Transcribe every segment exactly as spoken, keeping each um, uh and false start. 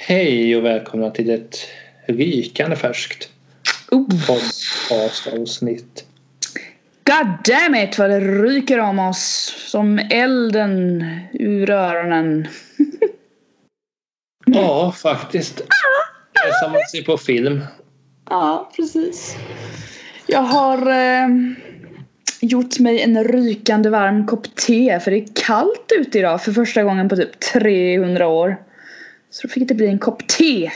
Hej och välkomna till ett rykande färskt podcastavsnitt. God damn it, vad det ryker om oss som elden ur öronen. Ja, faktiskt. Det är som man ser på film. Ja, precis. Jag har eh, gjort mig en rykande varm kopp te, för det är kallt ute idag för första gången på typ trehundra år. Så då fick det bli en kopp te.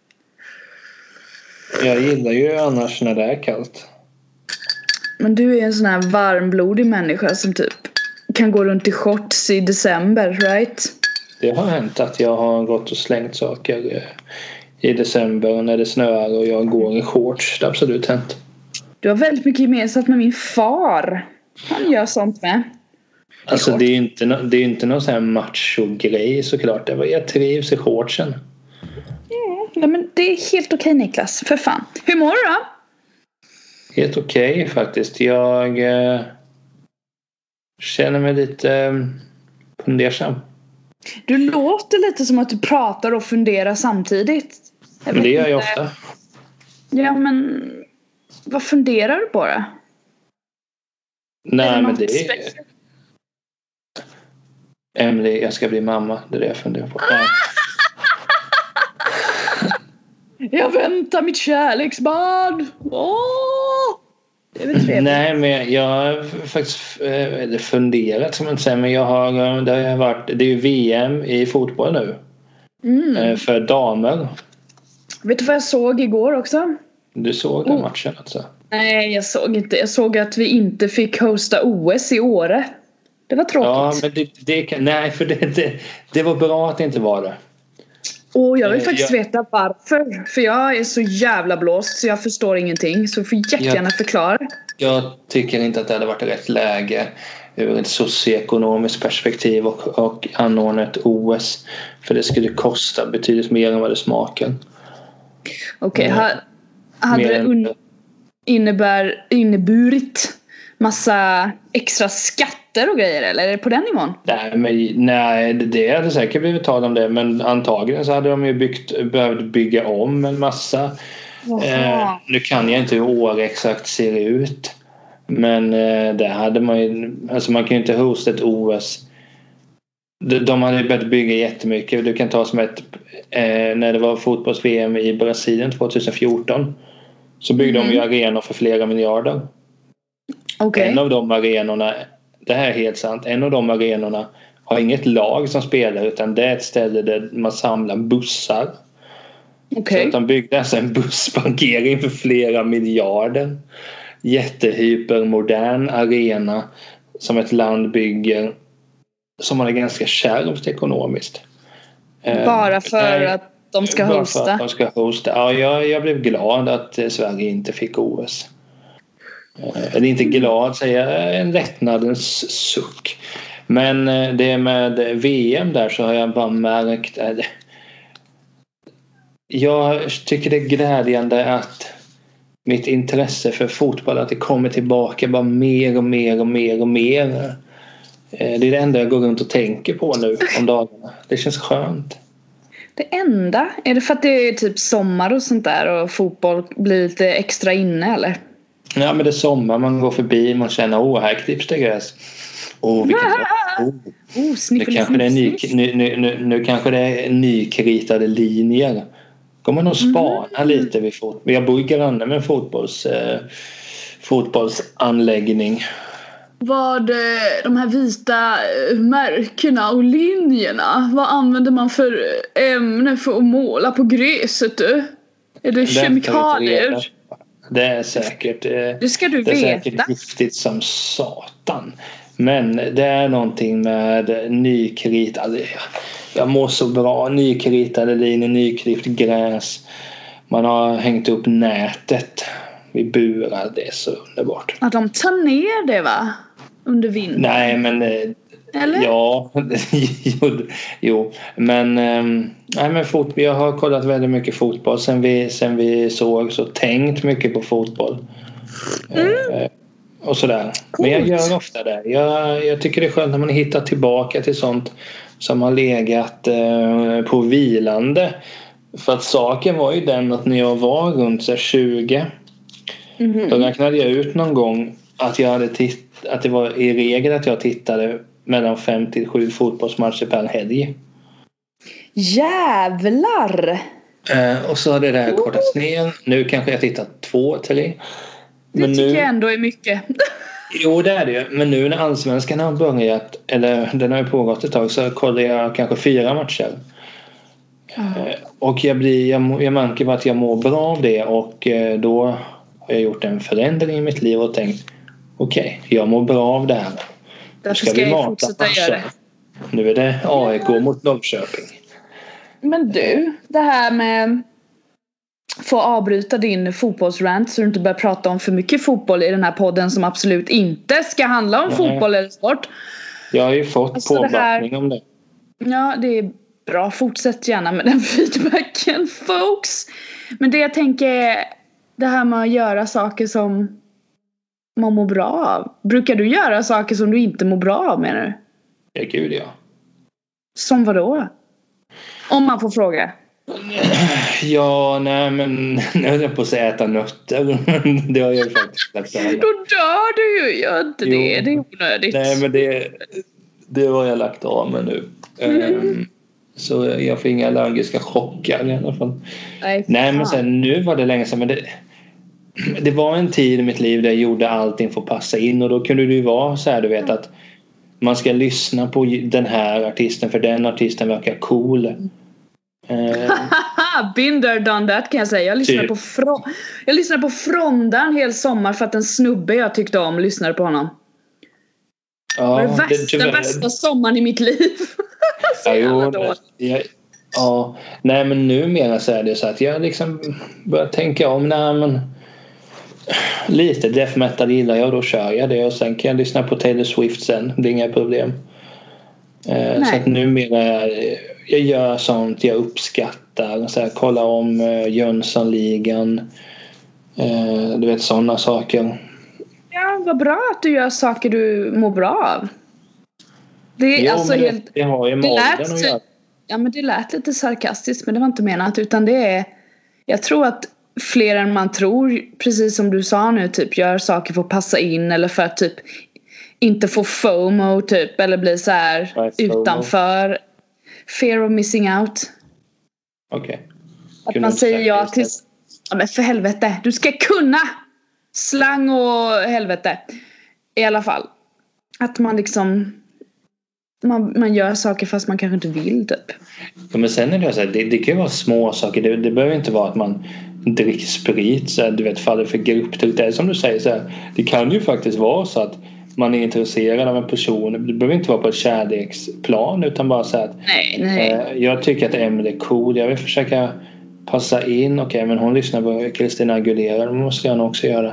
Jag gillar ju annars när det är kallt. Men du är en sån här varmblodig människa som typ kan gå runt i shorts i december, right? Det har hänt att jag har gått och slängt saker i december när det snöar och jag går i shorts. Det har absolut hänt. Du har väldigt mycket gemensamt med min far. Han gör sånt med. Alltså det är ju inte, det är inte någon sån här macho-grej såklart. Jag trivs i shortsen. Mm, men det är helt okej, Niklas. För fan. Hur mår du då? Helt okej okay, faktiskt. Jag eh, känner mig lite eh, fundersam. Du låter lite som att du pratar och funderar samtidigt. Jag men det gör jag ofta. Ja, men vad funderar du på då? Nej, men det är... Emily, jag ska bli mamma. Det är det jag funderar på. Nej. Jag väntar mitt kärleksbarn. Åh! Det är väl trevligt. Nej, men jag har faktiskt eh, funderat som man säger, men jag har, det har varit, det är ju V M i fotboll nu. Mm. Eh, för damer. Vet du vad jag såg igår också? Du såg den oh. matchen alltså? Nej, jag såg inte. Jag såg att vi inte fick hosta O S i Åre. Det var tråkigt. Ja, men det, det kan, nej, för det, det, det var bra att det inte var det. Och jag vill faktiskt jag, veta varför. För jag är så jävla blåst så jag förstår ingenting. Så får jättegärna jag, förklara. Jag tycker inte att det hade varit rätt läge ur ett socioekonomiskt perspektiv och, och anordna ett O S. För det skulle kosta betydligt mer än vad det smakar. Okej, okay, ha, hade det un, innebär, inneburit massa extra skatter och grejer, eller är det på den nivån? Nej, men, nej det hade säkert blivit tal om det, men antagligen så hade de ju byggt, behövt bygga om en massa. Eh, nu kan jag inte hur år exakt ser ut, men eh, det hade man ju, alltså man kan ju inte hosta ett O S. De, de hade ju börjat bygga jättemycket. Du kan ta som ett eh, när det var fotbolls-V M i Brasilien tjugohundrafjorton så byggde mm. de ju arenor för flera miljarder. Okay. En av de arenorna, det här är helt sant, en av de arenorna har inget lag som spelar, utan det är ett ställe där man samlar bussar. Okay. Så att de byggde alltså en bussparkering för flera miljarder. Jättehypermodern arena som ett land bygger, som man är ganska kärvt ekonomiskt. Bara för äh, att de ska bara hosta? För att de ska hosta. Ja, jag, jag blev glad att Sverige inte fick O S. Eller inte glad, säger en lättnadens suck. Men det med V M där så har jag bara märkt, jag tycker det är glädjande att mitt intresse för fotboll, att det kommer tillbaka bara mer och mer och mer och mer. Det är det enda jag går runt och tänker på nu om dagarna. Det känns skönt. Det enda? Är det för att det är typ sommar och sånt där och fotboll blir lite extra inne, eller? Ja, men det är sommar, man går förbi, man känner, åh, här klipps det gräs. Åh, vilket oh. oh, nu, kanske det är ny, nu, nu, nu, nu kanske det är nykritade linjer. Går man och spana mm. lite vid fotboll. Jag bor granne med en fotbolls, eh, fotbollsanläggning. Vad de här vita märkena och linjerna, vad använder man för ämne för att måla på gräset? Du? Är det kemikalier? Det är säkert det ska du det är veta. säkert giftigt som satan. Men det är någonting med nykritade, jag mår så bra, nykritade linjer, nyklippt gräs. Man har hängt upp nätet vid burar, det är så underbart. Ja, de tar ner det, va? Under vintern. Nej, men eller? Ja, jo, jo, men nej, men fot, jag har kollat väldigt mycket fotboll sen vi, sen vi såg, så tänkt mycket på fotboll. Mm. Eh, och sådär. Men jag gör ofta det. Jag, jag tycker det är skönt när man hittar tillbaka till sånt som har legat eh, på vilande För att saken var ju den att när jag var runt så tjugo mm-hmm. då räknade jag ut någon gång att jag hade titt- att det var i regel att jag tittade mellan fem till sju fotbollsmatcher per helg. Jävlar! Eh, och så har det där oh. kortats ner. Nu kanske jag tittar två, tre. Men det tycker nu... jag ändå är mycket. Jo, det är det. Men nu när allsvenskan har börjat, eller den har ju pågått ett tag, så kollar jag kanske fyra matcher. Mm. Och jag, blir, jag, jag märker bara att jag mår bra av det. Och då har jag gjort en förändring i mitt liv och tänkt okej, okay, jag mår bra av det här. Därför ska, ska jag fortsätta matcher. Göra det. Nu är det A I K ja. Mot Norrköping. Men du, det här med få avbryta din fotbollsrant så du inte börjar prata om för mycket fotboll i den här podden som absolut inte ska handla om Nej. Fotboll eller sport. Jag har ju fått alltså påbackning det här, om det. Ja, det är bra. Fortsätt gärna med den feedbacken, folks. Men det jag tänker är det här med att göra saker som man mår bra av. Brukar du göra saker som du inte mår bra av, menar du? Ja, gud ja. Som vadå? Om man får fråga. Ja, nej men nu är jag på att säga äta nötter. Det har jag ju faktiskt lagt av. Då dör du ju, gör inte det. Jo. Det är onödigt. Nej, men det, det har jag lagt av med nu. Mm. Um, så jag får inga allergiska chockar i alla fall. Nej, nej men sen nu var det länge sedan. Men det, det var en tid i mitt liv där jag gjorde allting för att passa in. Och då kunde det ju vara så här, du vet att man ska lyssna på den här artisten för den artisten verkar cool. Mm. Been there, done that kan jag säga. Jag lyssnade, typ. på, Fro- jag lyssnade på Fronda en hel sommar för att en snubbe jag tyckte om lyssnade på honom. Ja, det var det, den bästa sommaren i mitt liv. Ja, jo, jag, ja, nej men numera så är det så att jag liksom börjar tänka om. Nej men lite death metal gillar jag, då kör jag det. Och sen kan jag lyssna på Taylor Swift sen. Det är inga problem. eh, Så att numera jag gör sånt jag uppskattar. Så här, kolla om uh, Jönssonligan. Uh, du vet, sådana saker. Ja, vad bra att du gör saker du mår bra av. Det är jo, alltså det, helt... Det har ju med åldern att göra. Ja, men det lät lite sarkastiskt, men det var inte menat. Utan det är... Jag tror att fler än man tror, precis som du sa nu, typ gör saker för att passa in. Eller för att typ inte få FOMO, typ. Eller bli så här right, utanför... Fear of missing out. Okej. Okay. Att man säger ja till... Ja, men för helvete. Du ska kunna slang och helvete. I alla fall. Att man liksom... Man, man gör saker fast man kanske inte vill, typ. Ja, men sen är det så här, det, det kan ju vara små saker. Det, det behöver inte vara att man dricker sprit. Så här, du vet, faller för grupptryck. Det är som du säger. Så här, det kan ju faktiskt vara så att man är intresserad av en person. Det behöver inte vara på ett kärleksplan, utan bara så att nej, nej. Eh, jag tycker att Emily är cool. Jag vill försöka passa in. Okej, okay, men hon lyssnar på Christina Aguilera. Det måste jag nog också göra.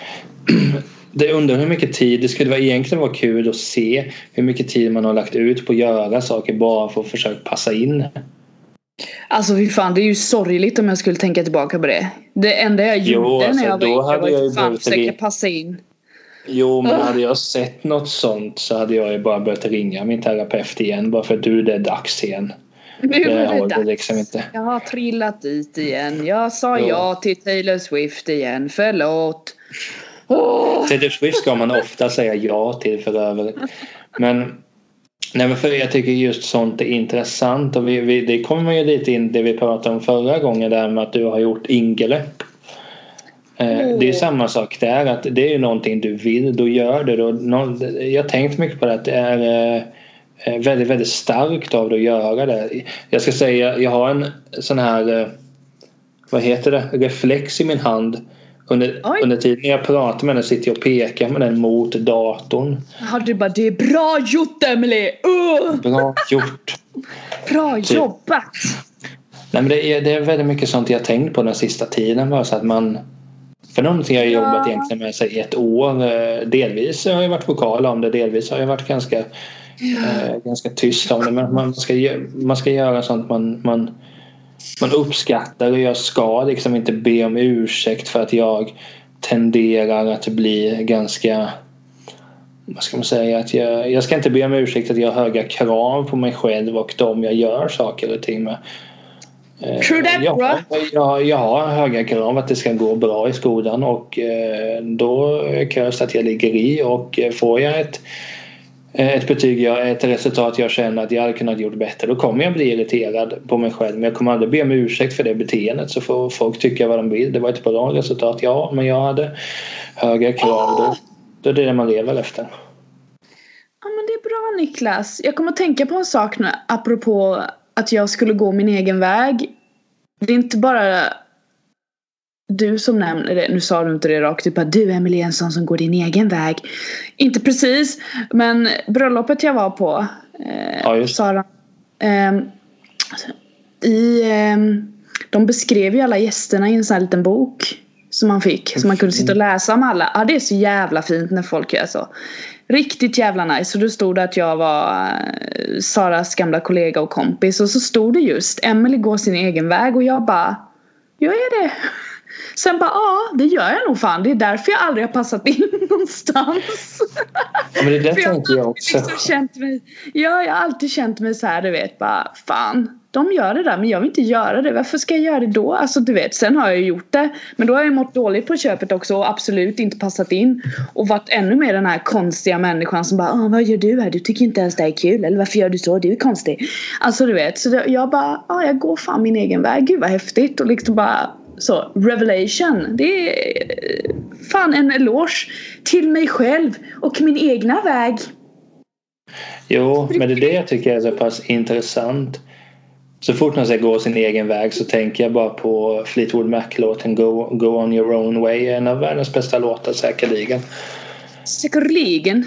Det undrar hur mycket tid. Det skulle vara, egentligen vara kul att se hur mycket tid man har lagt ut på att göra saker bara för att försöka passa in. Alltså fy fan, det är ju sorgligt om jag skulle tänka tillbaka på det. Det enda jag gjorde jo, alltså, när jag var yngre var att fan försöka passa in. Jo, men hade jag sett något sånt så hade jag ju bara börjat ringa min terapeut igen. Bara för att du, det är dags igen. Nu är det, det dags. Liksom inte. Jag har trillat dit igen. Jag sa jo. ja till Taylor Swift igen. Förlåt. Oh. Taylor Swift ska man ofta säga ja till för övrigt. Men, nej, men för jag tycker just sånt är intressant. Och vi, vi, det kommer ju lite in det vi pratade om förra gången. Där med att du har gjort ingrepp. Mm. Det är samma sak där, att det är ju någonting du vill, då gör det då. Jag har tänkt mycket på det, att det är väldigt, väldigt starkt av dig att göra det. Jag ska säga, jag har en sån här, vad heter det, reflex i min hand. Under, under tiden jag pratar med den sitter jag och pekar med den mot datorn. Ja, du bara, det är bra gjort, Emily! Uh! Bra gjort. Bra typ. Jobbat! Nej, men det är, det är väldigt mycket sånt jag har tänkt på den sista tiden, bara så att man... För någonting jag har jobbat ja. egentligen med sig ett år. Delvis har jag varit vokal om det. Delvis har jag varit ganska, ja. eh, ganska tyst om det. Men man ska, man ska göra sånt man, man, man uppskattar. Och jag ska liksom inte be om ursäkt för att jag tenderar att bli ganska... Vad ska man säga? Att jag, jag ska inte be om ursäkt att jag har höga krav på mig själv och de jag gör saker och ting med. True that, ja, bro. jag, jag har höga krav att det ska gå bra i skolan och då krävs att jag ligger i och får jag ett ett betyg, ett resultat jag känner att jag hade kunnat gjort bättre, då kommer jag bli irriterad på mig själv, men jag kommer aldrig be om ursäkt för det beteendet, så får folk tycka vad de vill. Det var ett bra resultat, ja, men jag hade höga krav. Då, då är det det man lever efter. Ja, men det är bra, Niklas. Jag kommer att tänka på en sak nu, apropå att jag skulle gå min egen väg. Det är inte bara du som nämner det. Nu sa du inte det rakt, typ att du, Emelie, är en sån som går din egen väg. Inte precis, men bröllopet jag var på, eh, ja, Sara, eh, i, eh, de beskrev ju alla gästerna i en sån här liten bok som man fick, som man kunde sitta och läsa om alla. Ja, det är så jävla fint när folk gör så. Riktigt jävla nice. Så då stod det att jag var Saras gamla kollega och kompis, och så stod det just Emelie går sin egen väg, och jag bara, jag är det. Sen bara, ja, det gör jag nog fan. Det är därför jag aldrig har passat in någonstans. Ja, men det där tänkte jag också. Liksom känt mig, ja, jag har alltid känt mig så här, du vet, bara, fan, de gör det där, men jag vill inte göra det. Varför ska jag göra det då? Alltså, du vet, sen har jag gjort det. Men då har jag mått dåligt på köpet också och absolut inte passat in. Och varit ännu mer den här konstiga människan som bara, vad gör du här? Du tycker inte ens det är kul. Eller varför gör du så? Du är konstig. Alltså, du vet, så jag bara, ja, jag går fan min egen väg. Gud vad häftigt. Och liksom bara, så, revelation. Det är fan en eloge till mig själv och min egna väg. Jo, men det är det jag tycker är så pass intressant. Så fort man ska gå sin egen väg så tänker jag bara på Fleetwood Mac-låten Go, Go On Your Own Way. En av världens bästa låtar, säkerligen. Säkerligen.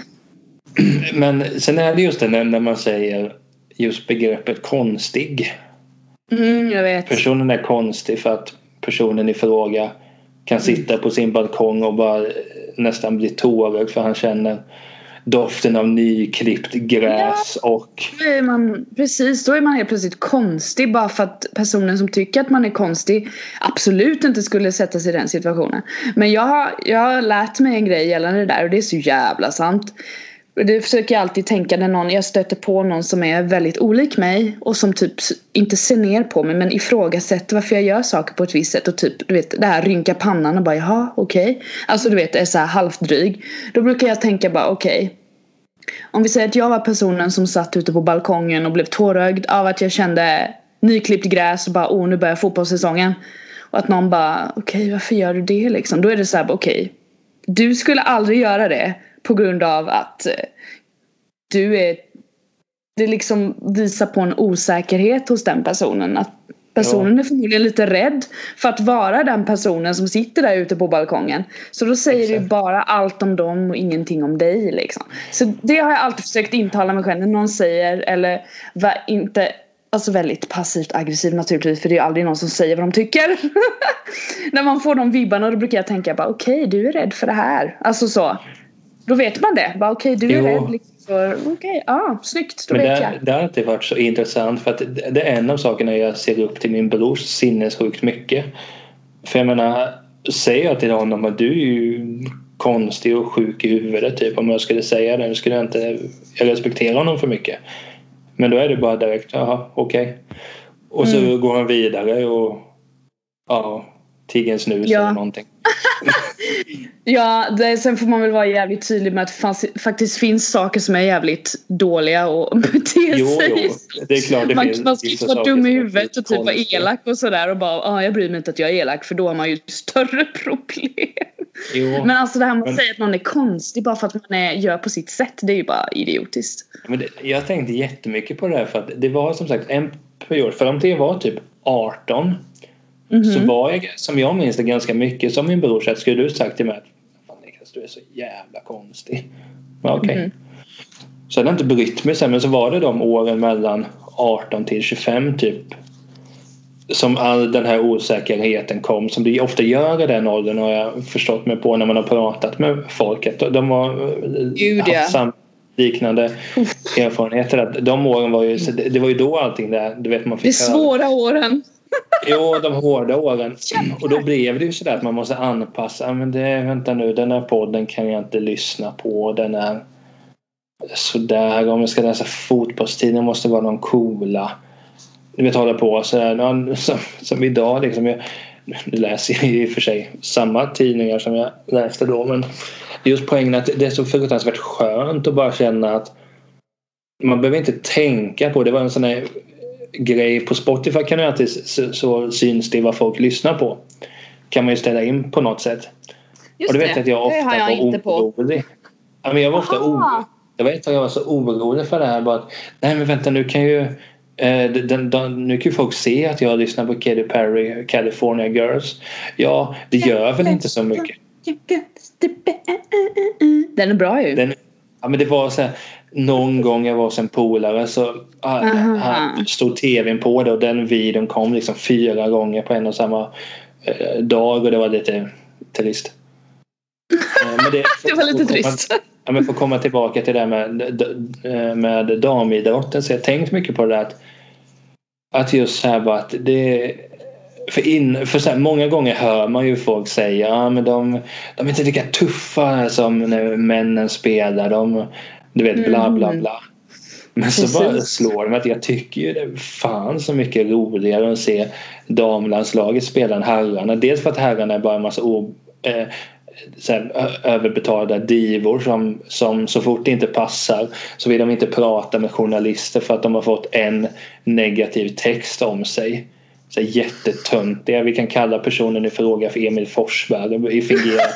Men sen är det just det när man säger just begreppet konstig. Mm, jag vet. Personen är konstig för att personen i fråga kan sitta på sin balkong och bara nästan bli tårögd för han känner doften av nyklippt gräs, ja, och då är man, precis, då är man helt plötsligt konstig bara för att personen som tycker att man är konstig absolut inte skulle sätta sig i den situationen. Men jag har, jag har lärt mig en grej gällande det där, och det är så jävla sant. Det försöker jag alltid tänka när någon, jag stöter på någon som är väldigt olik mig och som typ inte ser ner på mig men ifrågasätter varför jag gör saker på ett visst sätt, och typ, du vet, det här rynka pannan och bara, jaha, okej. Okay. Alltså, du vet, är så här halvt dryg. Då brukar jag tänka bara, okej. Okay. Om vi säger att jag var personen som satt ute på balkongen och blev tårögd av att jag kände nyklippt gräs och bara, åh, nu börjar fotbollssäsongen. Och att någon bara, okej, okay, varför gör du det liksom? Då är det så här, okej. Okay, du skulle aldrig göra det på grund av att du är, det liksom visar på en osäkerhet hos den personen, att personen, ja, är förmodligen lite rädd för att vara den personen som sitter där ute på balkongen. Så då säger Exakt. Du bara allt om dem och ingenting om dig liksom. Så det har jag alltid försökt intala mig själv när någon säger, eller var inte, alltså väldigt passivt aggressiv naturligtvis, för det är aldrig någon som säger vad de tycker. När man får de vibbarna, då brukar jag tänka bara, okej, okay, du är rädd för det här. Alltså så. Då vet man det. Bara, okej, okay, du är jo. rädd liksom för, okej, okay, ja, snyggt, då men vet det, jag. Det har alltid varit så intressant, för att det är en av sakerna jag ser upp till min brors sinnessjukt mycket. För jag menar, säger jag till honom att du är ju konstig och sjuk i huvudet typ, om jag skulle säga det, skulle jag inte, jag respekterar honom för mycket. Men då är det bara direkt, jaha, okej. Okay. Och så mm. går han vidare och ja, tiggen snus ja. eller någonting. Ja, det, sen får man väl vara jävligt tydlig med att det fanns, faktiskt finns saker som är jävligt dåliga och beter jo, sig. Jo, det är klart det man, finns. Man ska inte vara dum i huvudet och typ vara elak och sådär och bara, ah, jag bryr mig inte att jag är elak, för då har man ju större problem. Jo, men alltså det här med att men, säga att någon är konstig bara för att man är, gör på sitt sätt, det är ju bara idiotiskt. Men det, jag tänkte jättemycket på det här, för att det var som sagt en period, för om det var typ arton mm-hmm. så var jag, som jag minns det, ganska mycket som min bror sa, skulle du sagt till mig att fan Niklas, du är så jävla konstig. Ja, okej. Okay. Mm-hmm. Så jag hade inte brytt mig sen, men så var det de åren mellan arton till tjugofem typ som all den här osäkerheten kom, som det ofta gör i den åldern, har jag förstått mig på när man har pratat med folket. De har Gud, ja. haft sam- liknande erfarenheter. Att de åren var ju, det var ju då allting där, du vet, man fick det svåra åren. Jo, de hårda åren. Och då blev det ju sådär att man måste anpassa. Men det, vänta nu, den här podden kan jag inte lyssna på. Den är sådär. Om jag ska läsa fotbollstidningen måste vara någon coola. du vet, hålla på så här, som, som idag liksom. Jag, nu läser jag i och för sig samma tidningar som jag läste då, men just poängen att det är så fruktansvärt skönt att bara känna att man behöver inte tänka på, det var en sån här grej på Spotify, kan du alltid så, så syns det vad folk lyssnar på, kan man ju ställa in på något sätt. Just och du vet det, att jag ofta det har jag var inte orolig. Ja, men jag var ofta orolig. Jag vet att jag var så orolig för det här, bara att, nej men vänta, nu kan ju eh, den, den, nu kan ju folk se att jag lyssnar på Katy Perry, California Girls. Ja, det gör väl inte så mycket. Den är bra ju. Den, ja, men det var så här, någon gång jag var hos en polare så uh, stod tvn på det och den videon kom liksom fyra gånger på en och samma uh, dag och det var lite trist. Uh, men det, det var lite trist. Ja, men för att komma tillbaka till det där med, med damidrotten, så jag har tänkt mycket på det där att, att just så här bara att det för, in, för så här, många gånger hör man ju folk säga ja, men de, de är inte lika tuffa som när männen spelar, de, du vet, bla bla bla. Men så Precis. Bara slår det mig att jag tycker ju det är fan så mycket roligare att se damlandslaget spela än herrarna. Dels för att herrarna är bara en massa o, eh, så här, överbetalda divor som, som så fort det inte passar så vill de inte prata med journalister för att de har fått en negativ text om sig. Så jättetöntiga. Vi kan kalla personen i fråga för Emil Forsberg i fingerat.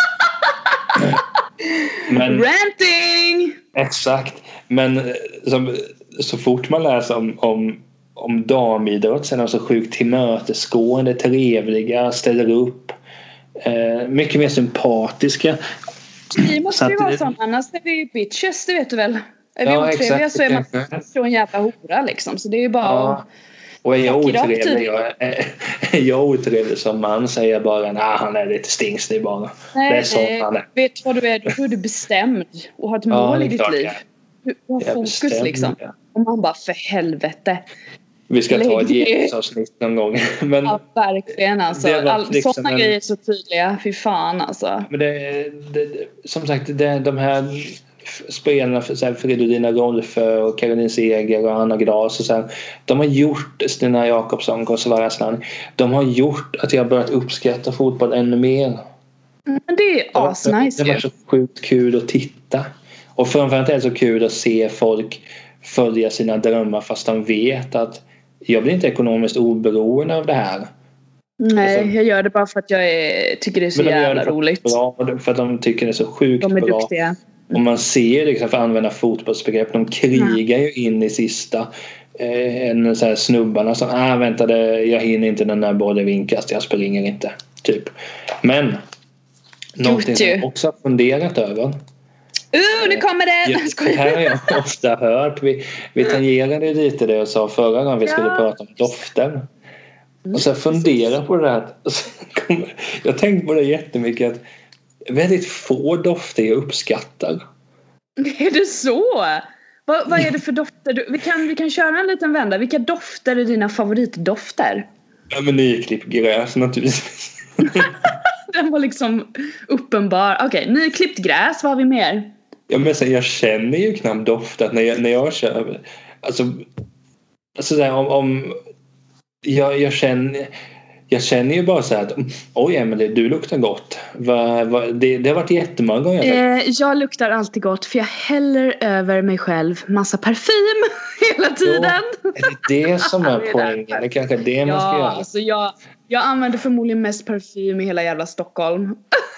Men ranting! Exakt. Men som, så fort man läser om, om, om damidrott så är de så sjukt tillmötesgående, trevliga, ställer upp. Eh, mycket mer sympatiska. Vi måste ju vara sådana, annars är vi bitches, det vet du väl. Är vi ja, otrevliga exakt, så är man så en jävla hora liksom. Så det är ju bara ja. Och är jag otrevlig, jag, är, är jag otrevlig som man säger jag bara nej, han är lite stingslig bara. Nej, det är så nej. han är. Vet du vad du är? Då är du bestämd och har ett mål ja, i ditt klart, liv. Ja. Du har jag fokus bestämd, liksom. Ja. Och man bara för helvete. Vi ska ta ett genusavsnitt någon gång. Men ja, verkligen alltså. All, liksom sådana en... grejer är så tydliga. Fy fan alltså. Men det, det, som sagt, det, de här spelarna för Fridolina Rolfö och Caroline Seger och Anna Gras och så här, de har gjort Stina Jakobsson och Svara Aslan. De har gjort att jag har börjat uppskatta fotboll ännu mer. Men det är asnice. Det var så sjukt kul att titta. Och framförallt är det så kul att se folk följa sina drömmar fast de vet att jag blir inte ekonomiskt oberoende av det här. Nej, alltså, jag gör det bara för att jag är, tycker det är så de jävla roligt. Bra, för att de tycker det är så sjukt de är bra. Duktiga. Mm. Och man ser liksom, för att använda fotbollsbegrepp, de krigar mm. ju in i sista eh, en så här snubbarna som, ah vänta det, jag hinner inte den där bollen vinkast, jag springer inte typ. Men någonting som jag också har funderat över. Uh, nu kommer det! Ja, det här har jag ofta hört. Vi, vi tangerade lite det jag sa förra gången vi skulle ja. prata om doften. Och så funderar på det här. Jag tänkte på det jättemycket att väldigt få dofter jag uppskattar. Är det så? Vad, vad är det för dofter? Du, vi, kan, vi kan köra en liten vända. Vilka dofter är dina favoritdofter? Ja, men nyklippt gräs naturligtvis. Den var liksom uppenbar. Okej, okay, nyklippt gräs, vad har vi mer? Ja, men så jag känner ju knappt doftat när jag, när jag kör. Alltså, alltså där, om, om jag, jag känner jag känner ju bara så här att oj Emelie, du luktar gott. Va, va, det, det har varit jättemånga gånger. Eh, jag luktar alltid gott för jag häller över mig själv massa parfym hela tiden. Jo, är det det som är poängen? Det är kanske det ja, man ska göra. Alltså jag, jag använder förmodligen mest parfym i hela jävla Stockholm.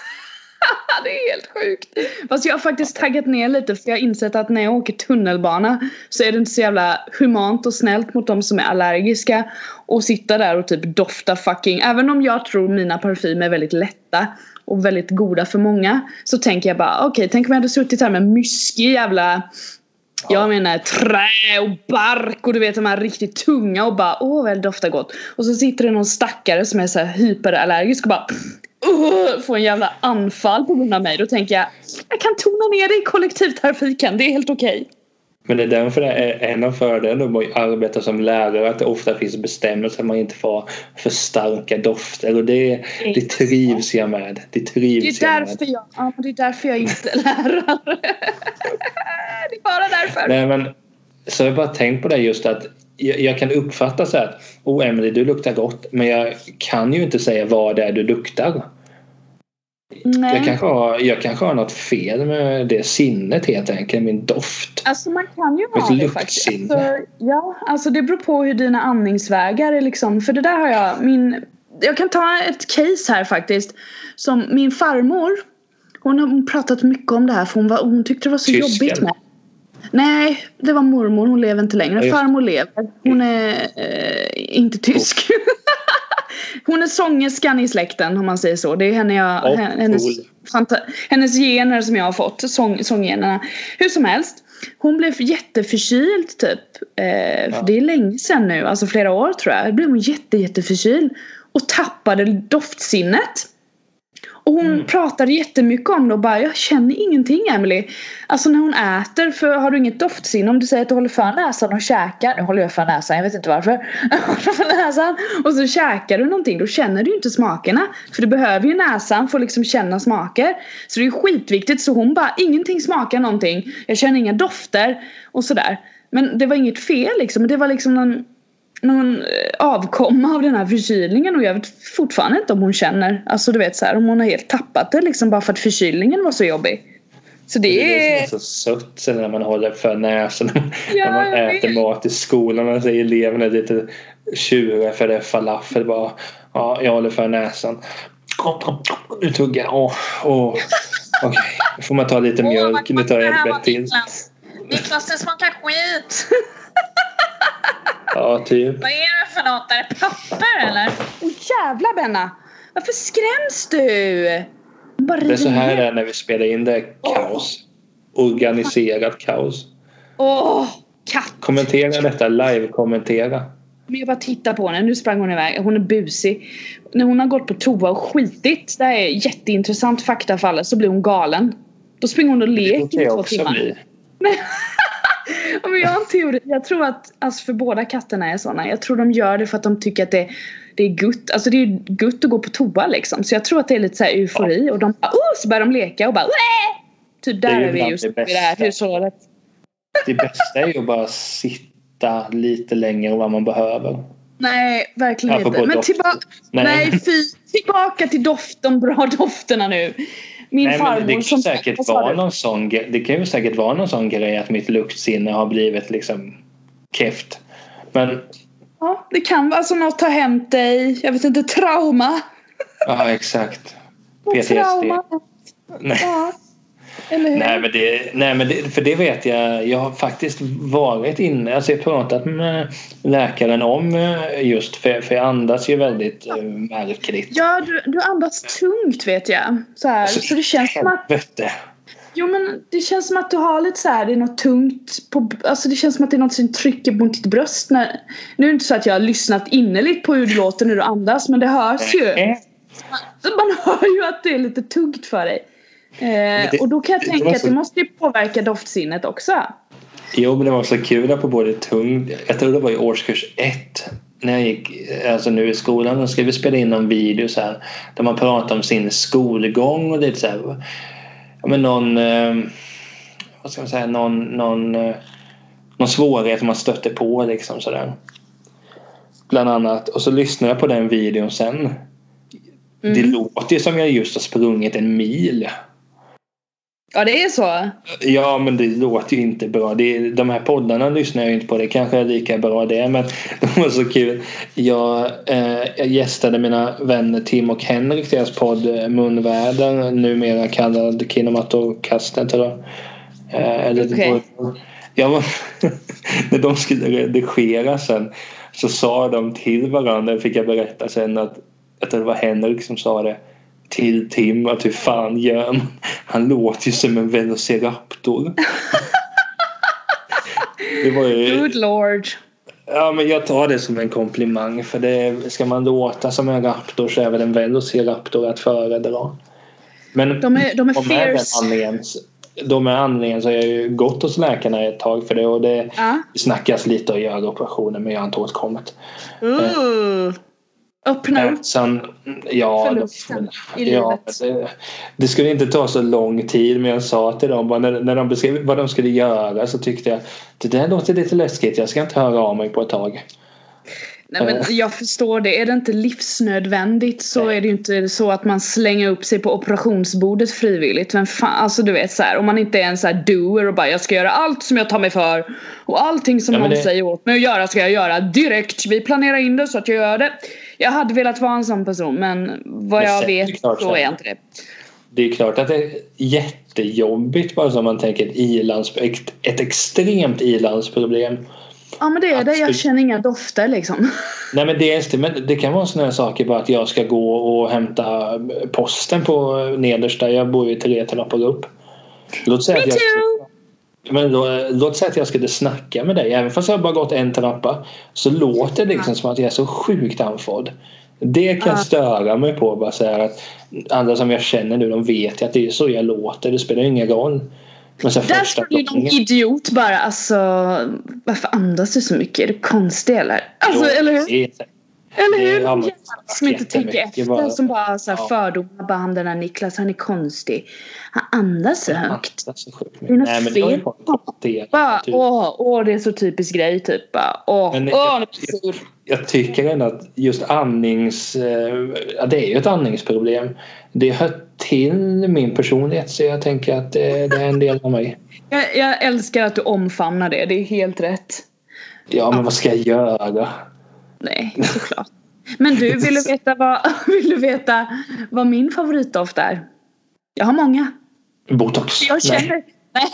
Det är helt sjukt. Fast jag har faktiskt taggat ner lite för jag har insett att när jag åker tunnelbana så är det inte så jävla humant och snällt mot de som är allergiska och sitta där och typ dofta fucking, även om jag tror mina parfymer är väldigt lätta och väldigt goda för många, så tänker jag bara okej, okay, tänk om jag hade suttit här med myskig jävla jag menar trä och bark och du vet de här riktigt tunga och bara åh väl doftar gott, och så sitter det någon stackare som är så här hyperallergisk och bara Uh, få en jävla anfall på grund av mig. Då tänker jag, jag kan tona ner det i kollektivtrafiken. Det är helt okej. Okay. Men det är därför det är en av fördelarna med att arbeta som lärare, att det ofta finns bestämmelser att man inte får för starka dofter. Och det, det trivs jag med. Det trivs det är jag därför med. Jag, ja, det är därför jag inte är lärare. Det är bara därför. Nej, men så har jag bara tänkt på det just att jag, jag kan uppfatta så här, oh Emily, du luktar gott, men jag kan ju inte säga vad det är du luktar. Nej. Jag kanske har, jag kanske har något fel med det sinnet helt enkelt, min doft. Alltså man kan ju ha det faktiskt. Alltså, ja, alltså det beror på hur dina andningsvägar är liksom. För det där har jag, min, jag kan ta ett case här faktiskt. Som min farmor, hon har pratat mycket om det här för hon, var, hon tyckte det var så Tysken. jobbigt med. Nej, det var mormor, hon lever inte längre. Ja, farmor lever, hon är eh, inte tysk. Hon är sångerskan i släkten om man säger så. Det är henne jag, oh, hennes, fanta- hennes gener som jag har fått. Sång, sånggenerna. Hur som helst. Hon blev jätteförkyld typ. Eh, ja. Det är länge sedan nu. Alltså flera år tror jag. Då blev hon jätte, jätteförkyld. Och tappade doftsinnet. Och hon mm. pratade jättemycket om det och bara, jag känner ingenting Emily. Alltså när hon äter, för har du inget doftsinne, om du säger att du håller för näsan och käkar, nu håller jag för näsan, jag vet inte varför. för näsan, och så käkar du någonting, då känner du inte smakerna. För du behöver ju näsan för att liksom känna smaker. Så det är skitviktigt, så hon bara, ingenting smakar någonting. Jag känner inga dofter och sådär. Men det var inget fel liksom, det var liksom någon... någon avkomma av den här förkylningen och jag vet fortfarande inte om hon känner, alltså du vet så här, om hon har helt tappat det liksom bara för att förkylningen var så jobbig. Så det, det är det som är så sött sen när man håller för näsan ja, när man äter vet. mat i skolan och säger eleverna är lite tjuriga för det är falafel bara, ja jag håller för näsan, nu tuggar åh, åh. Okej, okay. Får man ta lite mjölk, nu tar jag ett bett till Niklas, det smakar skit. Ja, typ. Vad är det för något? Är det papper eller? Åh oh, jävla Benna. Varför skräms du? Bara det är så här är när vi spelar in det kaos. Oh. Organiserat kaos. Åh, oh, katt. Kommentera detta, live kommentera. Men jag bara tittar på henne, nu sprang hon iväg. Hon är busig. När hon har gått på toa och skitit, det här är jätteintressant faktafall, så blir hon galen. Då springer hon och leker i två timmar. Men jag har en teori. Jag tror att alltså för båda katterna är såna. Jag tror de gör det för att de tycker att det, det är gutt. Alltså det är gutt att gå på toa liksom. Så jag tror att det är lite så här eufori. Ja. Och de bara, oh, så börjar de leka och bara, Wah! Typ där är, är vi just det i det här hushållet. Det bästa är ju att bara sitta lite längre än vad man behöver. Nej, verkligen ja, inte. Men tillbaka, nej. nej, fy, tillbaka till doft, de bra dofterna nu. Min Nej, farmor men det kan som säkert vara någon sån det kan ju säkert vara någon sån grej att mitt luktsinne har blivit liksom keft. Men ja, det kan vara alltså något har hänt dig, jag vet inte, trauma. Ja, exakt. P T S D. Trauma. Nej. Ja. Eller hur? Nej, men det, nej men det, för det vet jag. Jag har faktiskt varit inne, alltså jag har pratat med läkaren om just för, för jag andas ju väldigt ja. märkligt. Ja, du, du andas tungt vet jag. Så här, alltså, så det känns som att helvete. Jo, men det känns som att du har lite så här, det är något tungt på, alltså det känns som att det är något som trycker mot ditt bröst när, nu är det inte så att jag har lyssnat innerligt på hur det låter när du andas, men det hörs ju. Man hör ju att det är lite tungt för dig. Eh, det, och då kan jag tänka så... att det måste ju påverka doftsinnet också. Jo, men det var så kul på både tung. Jag tror det var i årskurs ett när jag gick, alltså nu i skolan, då ska vi spela in en video så här, där man pratar om sin skolgång och lite så här, ja men någon eh, vad ska man säga, någon någon, eh, någon svårighet man stötte på liksom så där. Bland annat, och så lyssnade jag på den videon sen. Mm. Det låter ju som jag just har sprungit en mil. Ja, det är så. Ja, men det låter ju inte bra. Det är, de här poddarna lyssnar jag inte på. Det kanske är lika bra det. Men det var så kul. Jag, eh, jag gästade mina vänner Tim och Henrik. Deras podd Munvärlden. Numera kallad Kinematokastet. Eller, eh, eller okay. Jag var, när de skulle redigera sen så sa de till varandra. Fick jag berätta sen att, att det var Henrik som sa det till Tim, att hur fan gör man? Han låter ju som en velociraptor. Det var ju... Good lord. Ja, men jag tar det som en komplimang, för det ska man låta som en raptor så är väl en velociraptor att föredra. Men de är, de är om fierce. Anledningen, de är anledningen så har jag ju gått hos läkarna ett tag för det, och det uh. snackas lite att göra operationer, men jag har inte åtkommit. Uh. Öppna upp Sen, ja, förlusten de, i ja, livet. det, det skulle inte ta så lång tid, men jag sa till dem bara, när, när de beskrev vad de skulle göra, så tyckte jag det där låter lite läskigt, jag ska inte höra av mig på ett tag. Nej, men jag förstår det. Är det inte livsnödvändigt så är det ju inte så att man slänger upp sig på operationsbordet frivilligt. Men fan, alltså du vet så här, om man inte är en så här doer och bara jag ska göra allt som jag tar mig för och allting som Ja, någon det... säger åt mig att göra ska jag göra direkt. Vi planerar in det så att jag gör det. Jag hade velat vara en sån person, men vad men jag vet klart, så är jag inte det. Det är klart att det är jättejobbigt bara som man tänker ett ilands, ett, ett extremt ilandsproblem. Ja, men det är det. Jag känner inga dofter liksom. Nej, men det är inte, men det kan vara såna här saker bara att jag ska gå och hämta posten på nedersta. Jag bor ju tre trappor upp. Låt säga Me att jag, too! men då, låt säga att jag skulle snacka med dig. Även fast jag bara gått en trappa, så låter det liksom som att jag är så sjukt andfådd. Det kan störa mig på bara så här att andra som jag känner nu, de vet att det är så jag låter. Det spelar ingen roll. Men så där står ju någon idiot bara. Alltså, varför andas du så mycket? Är det konstigt eller? Alltså, jo, eller hur? Det, eller hur? Det, Det som inte tänker efter. bara, som bara så här ja. fördomar. Bara han den här Niklas, han är konstig. Han andas så högt. Andas så sjukt. Det är något Nej, men fel. det Bara, åh, åh, det är så typisk grej typ. Bara, åh, Men åh, jag, nu är jag, jag tycker ändå att just andnings... Ja, det är ju ett andningsproblem. Det hör till min personlighet, så jag tänker att det, det är en del av mig. jag, jag älskar att du omfamnar det. Det är helt rätt. Ja, men vad ska jag göra? Nej, såklart. Men du, vill du veta vad, vill du veta vad min favoritdoft är? Jag har många. Botox. Jag känner... Nej. Nej.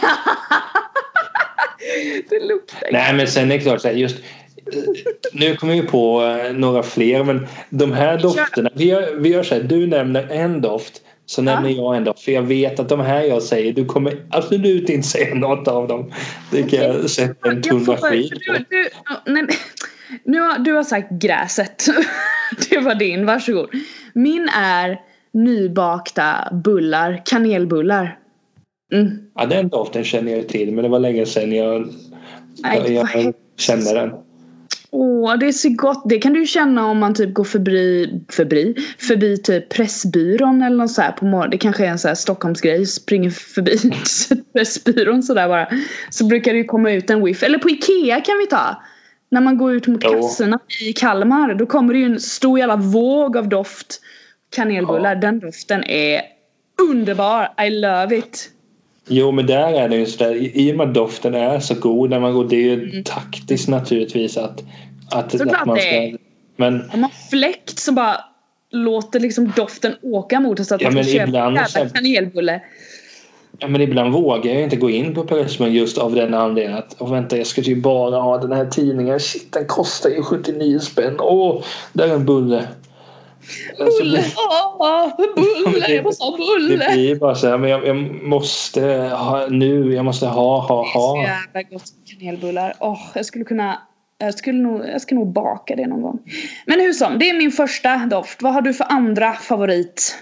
Det luktar. Nej, men sen är det klart så här, just... Nu kommer vi på några fler, men de här dofterna... Vi gör, vi gör så här, du nämner en doft, så nämner jag en doft. För jag vet att de här jag säger, du kommer absolut inte säga något av dem. Det kan jag sätta en tunna skit på. Du, du, nej, nu har, du har sagt gräset. Det var din, varsågod. Min är nybakta bullar, kanelbullar. Mm. Ja, den doften känner jag till, men det var länge sedan jag, Nej, jag, jag kände den. Åh, det är så gott. Det kan du ju känna om man typ går förbi, förbi, förbi typ Pressbyrån eller något så här på morgonen. Det kanske är en så här Stockholmsgrej. Springer förbi Pressbyrån så där bara. Så brukar det ju komma ut en whiff. Eller på Ikea kan vi ta. När man går ut mot kassorna oh. i Kalmar. Då kommer det ju en stor jävla våg av doft. Kanelbullar. Oh. Den doften är underbar. I love it. Jo, men där är det just där. I och med att doften är så god när man går, det är ju mm. taktiskt naturligtvis att, att, att man ska... Men om man fläkt som bara låter liksom doften åka mot oss så att ja, man får köpa jävla så... kanelbulle. Ja, men ibland vågar jag inte gå in på Pressbyrån just av den anledningen att oh, vänta, jag ska ju bara ha den här tidningen. Shit, den kostar ju sjuttionio spänn. Åh, där är en bulle. Bulle, åh, bulle, jag måste ha bulle. Det blir bara så här, men jag, jag måste ha nu, jag måste ha, ha, ha. Det är så jävla gott kanelbullar. Åh, oh, jag skulle kunna, jag skulle nog, jag ska nog baka det någon gång. Men hur som, det är min första doft. Vad har du för andra favorit?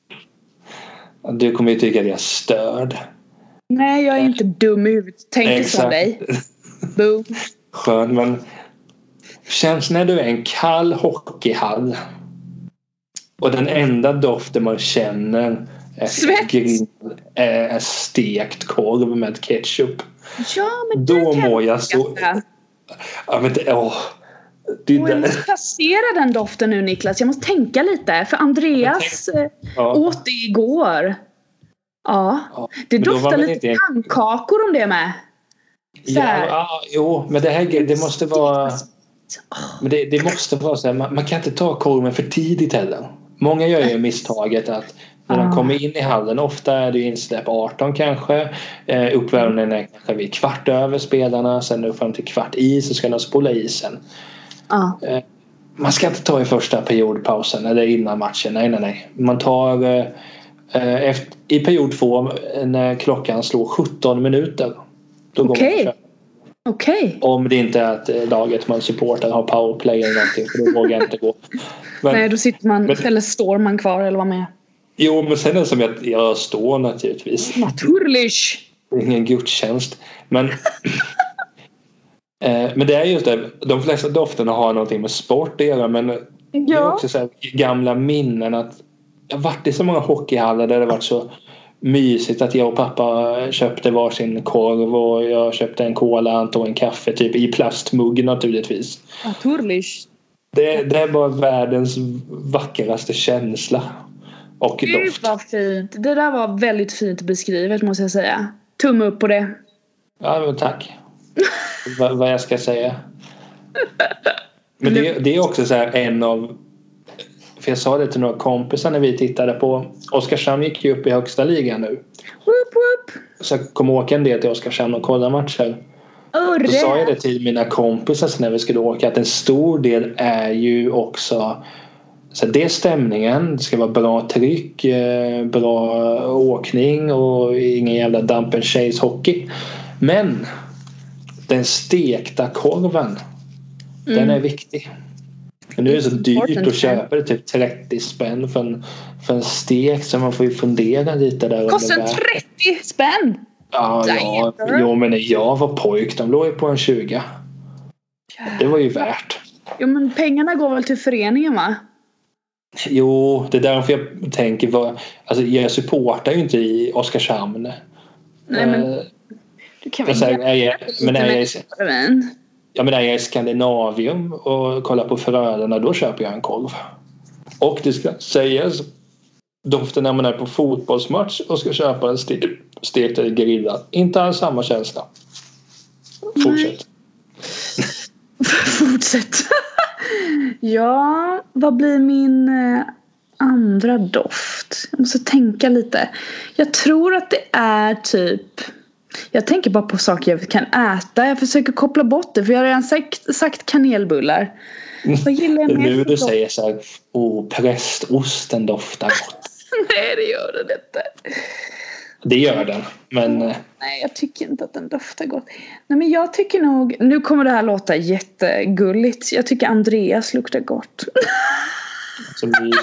Du kommer ju tycka att jag är störd. Nej, jag är inte dum i huvudet. Tänk som dig. Boom. Skönt, men känns när du är en kall hockeyhall och den enda doften man känner är, grill, är stekt korv med ketchup. Ja, men då mår jag så... Ja, men det, åh, det och jag måste placera den doften nu, Niklas. Jag måste tänka lite. För Andreas tänk, ja. åt det igår. Ja, ja det doftar lite inte... pannkakor om det med. Ja, ja, jo, men det här det måste vara... Men det, det måste vara så här, man, man kan inte ta korven för tidigt heller. Många gör ju misstaget att när de kommer in i hallen, ofta är det insläpp arton kanske, eh, uppvärmningen är kanske vid kvart över spelarna, sen upp fram till kvart i så ska de spola isen. Ja. Eh, man ska inte ta i första periodpausen eller innan matchen, nej nej nej. Man tar eh, efter, i period två när klockan slår sjutton minuter. Då går okay. man Okay. Om det inte är att laget man supportar har powerplay eller någonting, för då vågar jag inte gå. Men, nej, då sitter man, men, eller står man kvar eller vad med. Jo, men sen är det som att jag står naturligtvis. Naturligt. Ingen gudstjänst. Men, eh, men det är just det. De flesta dofterna har någonting med sport att göra. Men Ja. Det är också så här gamla minnen att jag har varit i så många hockeyhallar där det varit så mysigt att jag och pappa köpte varsin korv och jag köpte en cola och en kaffe typ i plastmugg naturligtvis. Naturligt. Det, det är bara världens vackraste känsla och Gud doft. vad fint. Det där var väldigt fint beskrivet måste jag säga. Tumme upp på det. Ja, men tack. vad, vad jag ska säga. Men det, det är också så här en av, för jag sa det till några kompisar när vi tittade på Oskarshamn gick ju upp i högsta ligan nu. Woop woop. Så jag kommer åka en del till Oskarshamn och kolla matcher. Urre. Så sa jag det till mina kompisar när vi skulle åka att en stor del är ju också så det är stämningen, det ska vara bra tryck, bra åkning och ingen jävla dump and chase hockey. Men den stekta korven mm. den är viktig. Men nu är det så dyrt att köpa det typ trettio spänn för en, för en stek så man får ju fundera lite där. Kostar trettio spänn? Ja, ja, jo, men när jag var pojk de låg ju på en tjugo. Det var ju värt. Jo, men pengarna går väl till föreningen, va? Jo, det är därför jag tänker vad, alltså jag supportar ju inte i Oskarshamn. Nej, men du kan väl säga, är jag, men är jag, ja, men är jag i Skandinavium och kollar på Frölunda, då köper jag en korv. Och det ska sägas doften när man är på fotbollsmatch och ska köpa en stek, stekt eller grillad. Inte alls samma känsla. Fortsätt. Fortsätt. Ja, vad blir min eh, andra doft? Jag måste tänka lite. Jag tror att det är typ, jag tänker bara på saker jag kan äta. Jag försöker koppla bort det, för jag har redan sagt, sagt kanelbullar. Vad gillar jag nu du säger så här, åh, prästosten doftar gott. Nej, det gör den inte. Det gör den, men nej, jag tycker inte att den doftar gott. Nej, men jag tycker nog, nu kommer det här låta jättegulligt. Jag tycker Andreas luktar gott. Som vi...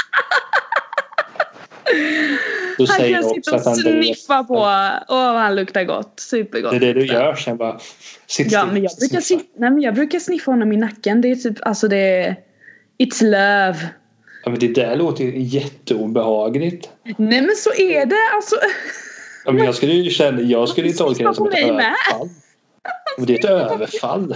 Du han säger kan också sitta och att Andreas... sniffa på. Åh, han luktar gott. Supergott. Det är det du gör sen bara. Sitt ja, men jag brukar sitta, nej, men jag brukar sniffa honom i nacken. Det är typ, alltså det är it's love. Ja, men det där låter ju jätteobehagligt. Nej, men så är det. Alltså... Ja, men jag skulle ju känna, jag skulle ju tolka det som ett överfall. Men det är ett överfall.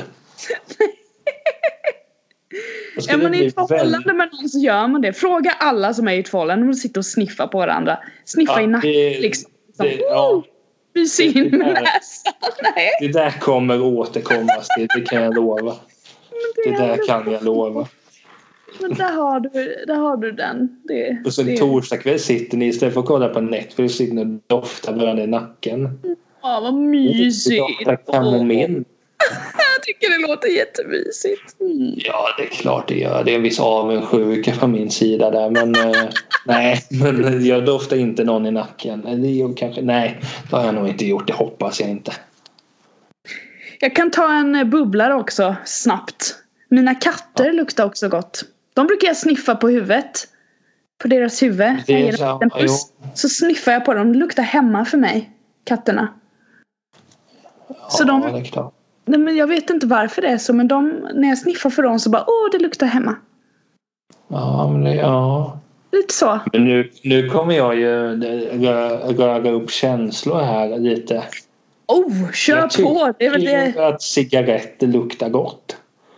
Är man i ett förhållande väldigt... med någon så gör man det. Fråga alla som är i ett förhållande. De sitter och sniffar på varandra. Sniffa ja, i nacken det, liksom. Det, ja. Vi ser in med näsan. Nej. Det där kommer återkommas till. Det kan jag lova. Det, det där kan jag lova. Men där har du, där har du den. Det, och så en torsdag kväll sitter ni istället för att kolla på Netflix sitter ni och doftar varandra i nacken. Ja, vad mysigt. Kamomin. Jag tycker det låter jättemysigt. Mm. Ja, det är klart det gör. Det är en viss avundsjuka från min sida där. Men eh, nej, men jag doftar inte någon i nacken. Eller kanske, nej, det har jag nog inte gjort. Det hoppas jag inte. Jag kan ta en bubblare också, snabbt. Mina katter ja. luktar också gott. De brukar jag sniffa på huvudet. På deras huvud. Det är så, en puss, så sniffar jag på dem. De luktar hemma för mig, katterna. Ja, så de, det är klart. Nej, men jag vet inte varför det är så. Men de, när jag sniffar för dem så bara, åh, det luktar hemma. Ja, men det, ja. Lite så. Men nu, nu kommer jag ju röra upp känslor här lite. Oh, kör jag på. Det är väl det. Att cigaretter luktar gott.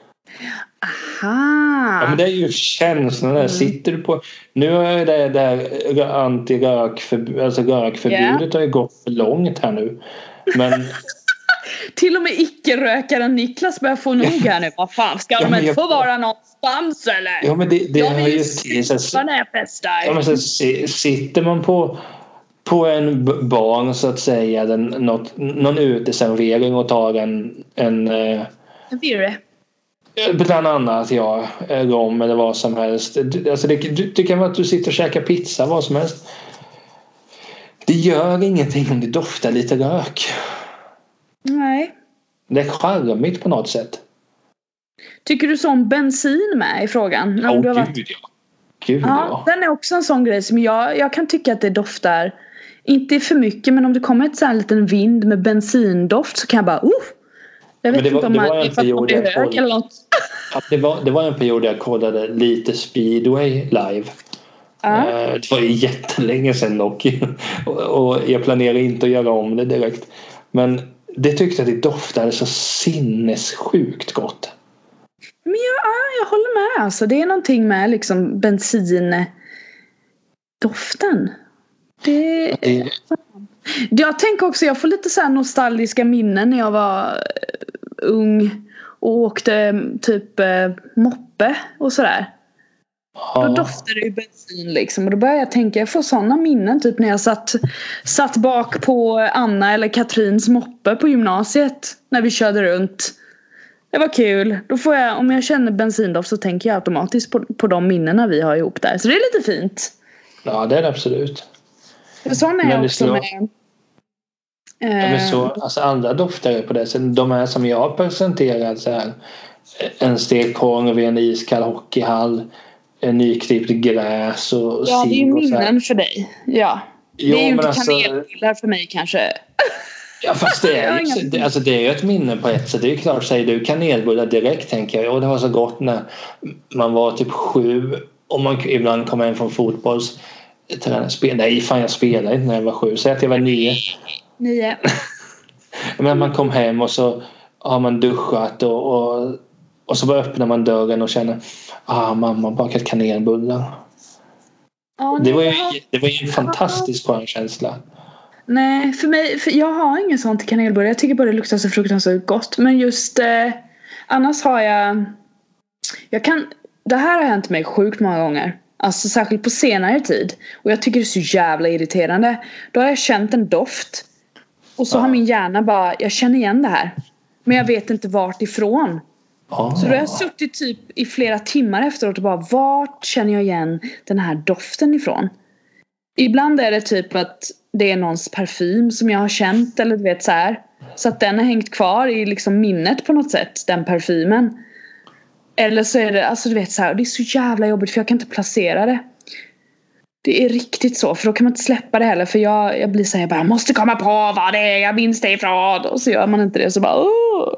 Aha. Ja, men det är ju känslan där. Mm. Sitter du på... Nu är det där anti-rökförbudet, alltså rökförbudet yeah. har ju gått för långt här nu. Men... Till och med icke-rökaren Niklas börjar få nog här nu. Vad fan, ska ja, de inte jag... få vara någonstans eller? Ja, men det, det jag är ju... Så, ja, men så, sitter man på, på en barn så att säga, eller något, någon uteservering och tar en... En, en virre. Bland annat, ja. Rom eller vad som helst. Alltså det, det kan vara att du sitter och käkar pizza, vad som helst. Det gör ingenting om det doftar lite rök. Nej. Det är charmigt på något sätt. Tycker du som bensin med i frågan? Ja, oh, du har gud varit... ja. Gud ja. ja. Den är också en sån grej som jag, jag kan tycka att det doftar inte för mycket, men om det kommer ett sån här liten vind med bensindoft så kan jag bara, uh! Jag vet men det var, inte om det man var är inte gjorde hög eller något. Ja, det, var, det var en period där jag kollade lite speedway live. Uh. Det var ju jättelänge sedan dock. och, och jag planerar inte att göra om det direkt. Men det tyckte jag det doftade så sinnessjukt gott. Men ja, jag håller med. Alltså, det är någonting med liksom bensindoften. Det... det... Jag tänker också, jag får lite så här nostalgiska minnen när jag var ung och åkte typ eh, moppe och sådär. Ja. Då doftade det ju bensin liksom. Och då började jag tänka, jag får sådana minnen typ när jag satt, satt bak på Anna eller Katrins moppe på gymnasiet. När vi körde runt. Det var kul. Då får jag, om jag känner bensindoft så tänker jag automatiskt på, på de minnena vi har ihop där. Så det är lite fint. Ja, det är det absolut. Sån är jag också så, med. Eh, men så, alltså andra dofter är på det. Så de är som jag presenterat så här. En stekkorv vid en iskall hockeyhall. En nyklippt gräs och ja, det är ju minnen för dig. Ja. Jo, det är ju inte alltså, kanelbullar för mig kanske. Ja, fast det är ju det, alltså det är ju ett minne på ett sätt. Det är ju klart, säger du kanelbullar direkt tänker jag. Och det var så gott när man var typ sju och man ibland kom hem från fotbolls spel. Nej, fan jag spelade inte när jag var sju. Säg att jag var nio. Nio. Men man kom hem och så har man duschat och, och, och så bara öppnar man dörren och känner ah, mamma bakat kanelbullar. Oh, det, var ju, det var ju en fantastisk skön känsla. Nej, för mig, för jag har ingen sån till kanelbullar. Jag tycker bara det luktar så fruktansvärt gott. Men just eh, annars har jag jag kan, det här har hänt mig sjukt många gånger. Alltså särskilt på senare tid. Och jag tycker det är så jävla irriterande. Då har jag känt en doft. Och så ja. har min hjärna bara, jag känner igen det här. Men jag vet inte vart ifrån. Ja. Så då har jag suttit typ i flera timmar efteråt och bara, vart känner jag igen den här doften ifrån? Ibland är det typ att det är någons parfym som jag har känt. Eller du vet så här. Så att den har hängt kvar i liksom minnet på något sätt. Den parfymen. Eller så är det, alltså du vet så här, det är så jävla jobbigt för jag kan inte placera det. Det är riktigt så, för då kan man inte släppa det heller. För jag, jag blir så här, jag bara, jag måste komma på vad det är jag minns det ifrån. Och så gör man inte det, så bara, åh.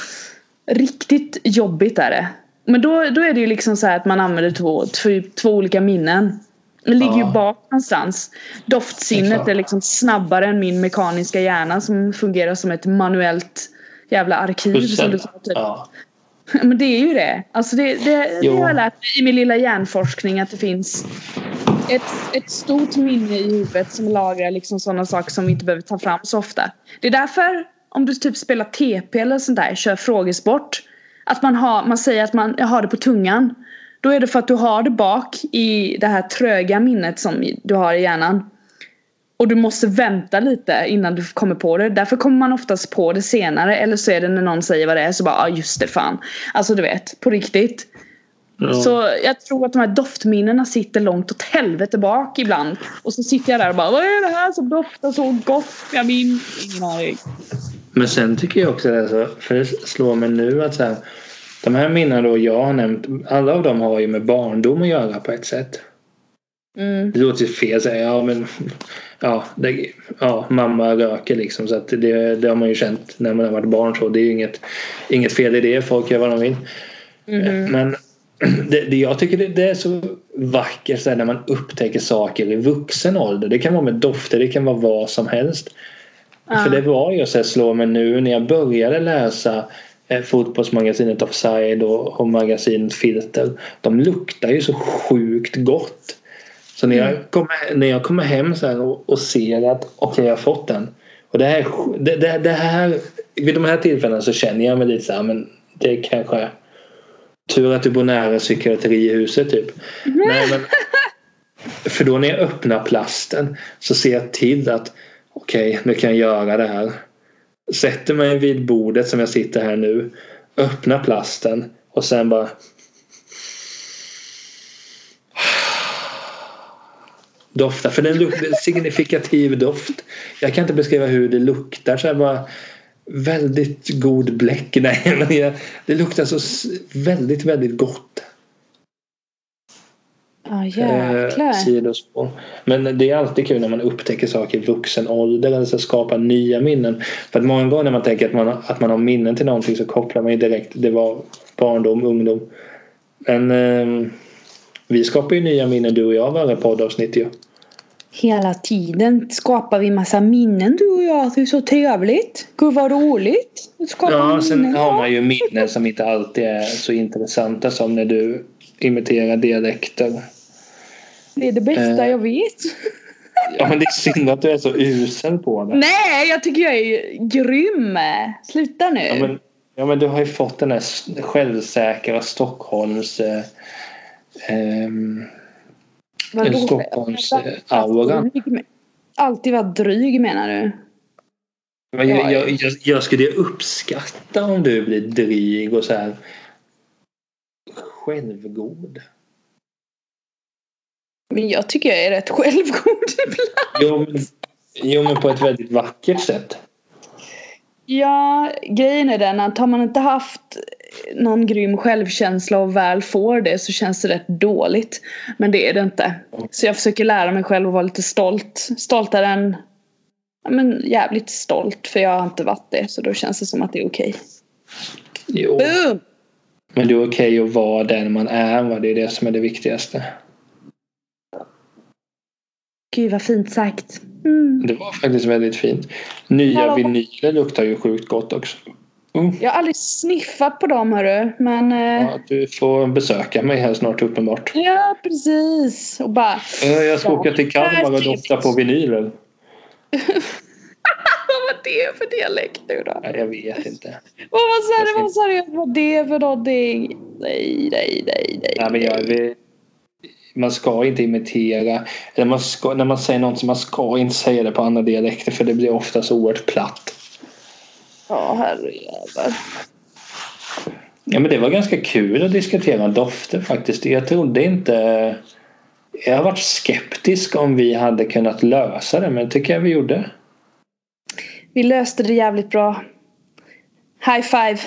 Riktigt jobbigt är det. Men då, då är det ju liksom så här att man använder två, två, två olika minnen. Det ligger ja. ju bak någonstans. Doftsinnet är, är liksom snabbare än min mekaniska hjärna som fungerar som ett manuellt jävla arkiv. Som du sa, typ. Ja. Men det är ju det. Alltså det, det, det har jag lärt mig i min lilla hjärnforskning, att det finns ett, ett stort minne i huvudet som lagrar liksom sådana saker som vi inte behöver ta fram så ofta. Det är därför om du typ spelar T P eller sånt där, kör frågesport, att man, har, man säger att man jag har det på tungan. Då är det för att du har det bak i det här tröga minnet som du har i hjärnan. Och du måste vänta lite innan du kommer på det. Därför kommer man oftast på det senare. Eller så är det när någon säger vad det är, så bara, ja ah, just det fan. Alltså du vet, på riktigt. Ja. Så jag tror att de här doftminnena sitter långt åt helvete bak ibland. Och så sitter jag där och bara, vad är det här som doftar så gott? Jag minns ingen aning. Men sen tycker jag också det så, för det slår mig nu att så här, de här minnen då jag har nämnt, alla av dem har ju med barndom att göra på ett sätt. Mm. Det låter fel att säga, ja men ja, det, ja, mamma röker liksom, så att det, det har man ju känt när man har varit barn, så det är ju inget, inget fel i det, folk gör vad de vill. Mm. Men det, det, jag tycker det, det är så vackert så här, när man upptäcker saker i vuxen ålder. Det kan vara med dofter, det kan vara vad som helst. Mm. För det var ju så här, slår mig nu när jag började läsa eh, fotbollsmagasinet Offside och, och magasinet Filter. De luktar ju så sjukt gott. Så när jag kommer, när jag kommer hem så här och, och ser att okej, okay, jag har fått den. Och det här, det, det, det här, vid de här tillfällena så känner jag mig lite så här, men det kanske tur att du bor nära psykiatrihuset typ. Mm. Nej, men, för då när jag öppnar plasten så ser jag till att okej, okay, nu kan jag göra det här. Sätter mig vid bordet som jag sitter här nu. Öppnar plasten och sen bara dofta, för den luktar signifikativ doft. Jag kan inte beskriva hur det luktar, så här bara väldigt god bläck. Nej, men jag, det luktar så väldigt, väldigt gott. Ja, oh, jäklar. Eh, men det är alltid kul när man upptäcker saker i vuxen ålder eller så skapar nya minnen. För att många gånger när man tänker att man, att man har minnen till någonting så kopplar man ju direkt, det var barndom, ungdom. Men eh, vi skapar ju nya minnen, du och jag, varje poddavsnitt ju. Hela tiden skapar vi massa minnen, du och jag. Det är så trevligt. Gud vad roligt. Ja, sen minnen. Har man ju minnen som inte alltid är så intressanta som när du imiterar dialekter. Det är det bästa eh, jag vet. Ja, men det är synd att du är så usel på det. Nej, jag tycker jag är grym. Sluta nu. Ja, men, ja, men du har ju fått den här självsäkra Stockholms... Eh, eh, Stockholms aura. Alltid vara dryg, menar du? Men jag, jag, jag, jag skulle uppskatta om du blir dryg och så här självgod. Men jag tycker jag är rätt självgod ibland. Jo, men, jo, men på ett väldigt vackert sätt. Ja, grejen är den att har man inte haft någon grym självkänsla och väl får det så känns det rätt dåligt. Men det är det inte. Så jag försöker lära mig själv att vara lite stolt. Stoltare än... Ja, men jävligt stolt, för jag har inte varit det. Så då känns det som att det är okej. Jo. Boom! Men det är okej att vara den man är, va? Det är det som är det viktigaste. Gud vad fint sagt. Mm. Det var faktiskt väldigt fint. Nya Hallå. Vinyler luktar ju sjukt gott också. Mm. Jag har aldrig sniffat på dem, hörru. Men, ja, du får besöka mig här snart, uppenbart. Ja, precis. Och bara... Jag ska åka till Kalmar och dofta på vinyler. Vad var det för dialekt nu då? Ja, jag vet inte. Vad var det? Vad sa du? Vad var det för någonting? Nej, nej, nej, nej. Ja, men jag vet... Man ska inte imitera, eller man ska, när man säger något så man ska inte säga det på andra dialekter, för det blir ofta så oerhört platt. Ja, herrejävlar. Ja, men det var ganska kul att diskutera dofter faktiskt. Jag trodde inte... Jag har varit skeptisk om vi hade kunnat lösa det, men tycker jag vi gjorde. Vi löste det jävligt bra. High five.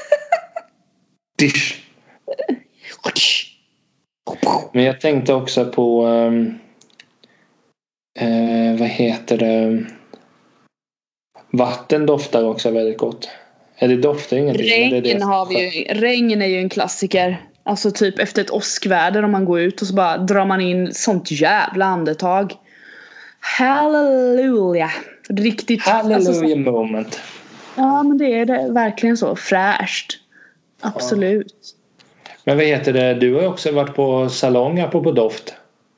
Dish. Men jag tänkte också på um, uh, vad heter det, vatten doftar också väldigt gott. Eller doftar ingenting. Regn, det är det har vi ju, regn är ju en klassiker. Alltså typ efter ett åskväder, om man går ut och så bara drar man in sånt jävla andetag. Halleluja. Riktigt. Halleluja alltså, så, moment. Ja, men det är det verkligen så fräscht. Absolut. Ja. Men vad heter det? Du har också varit på salong på på doft.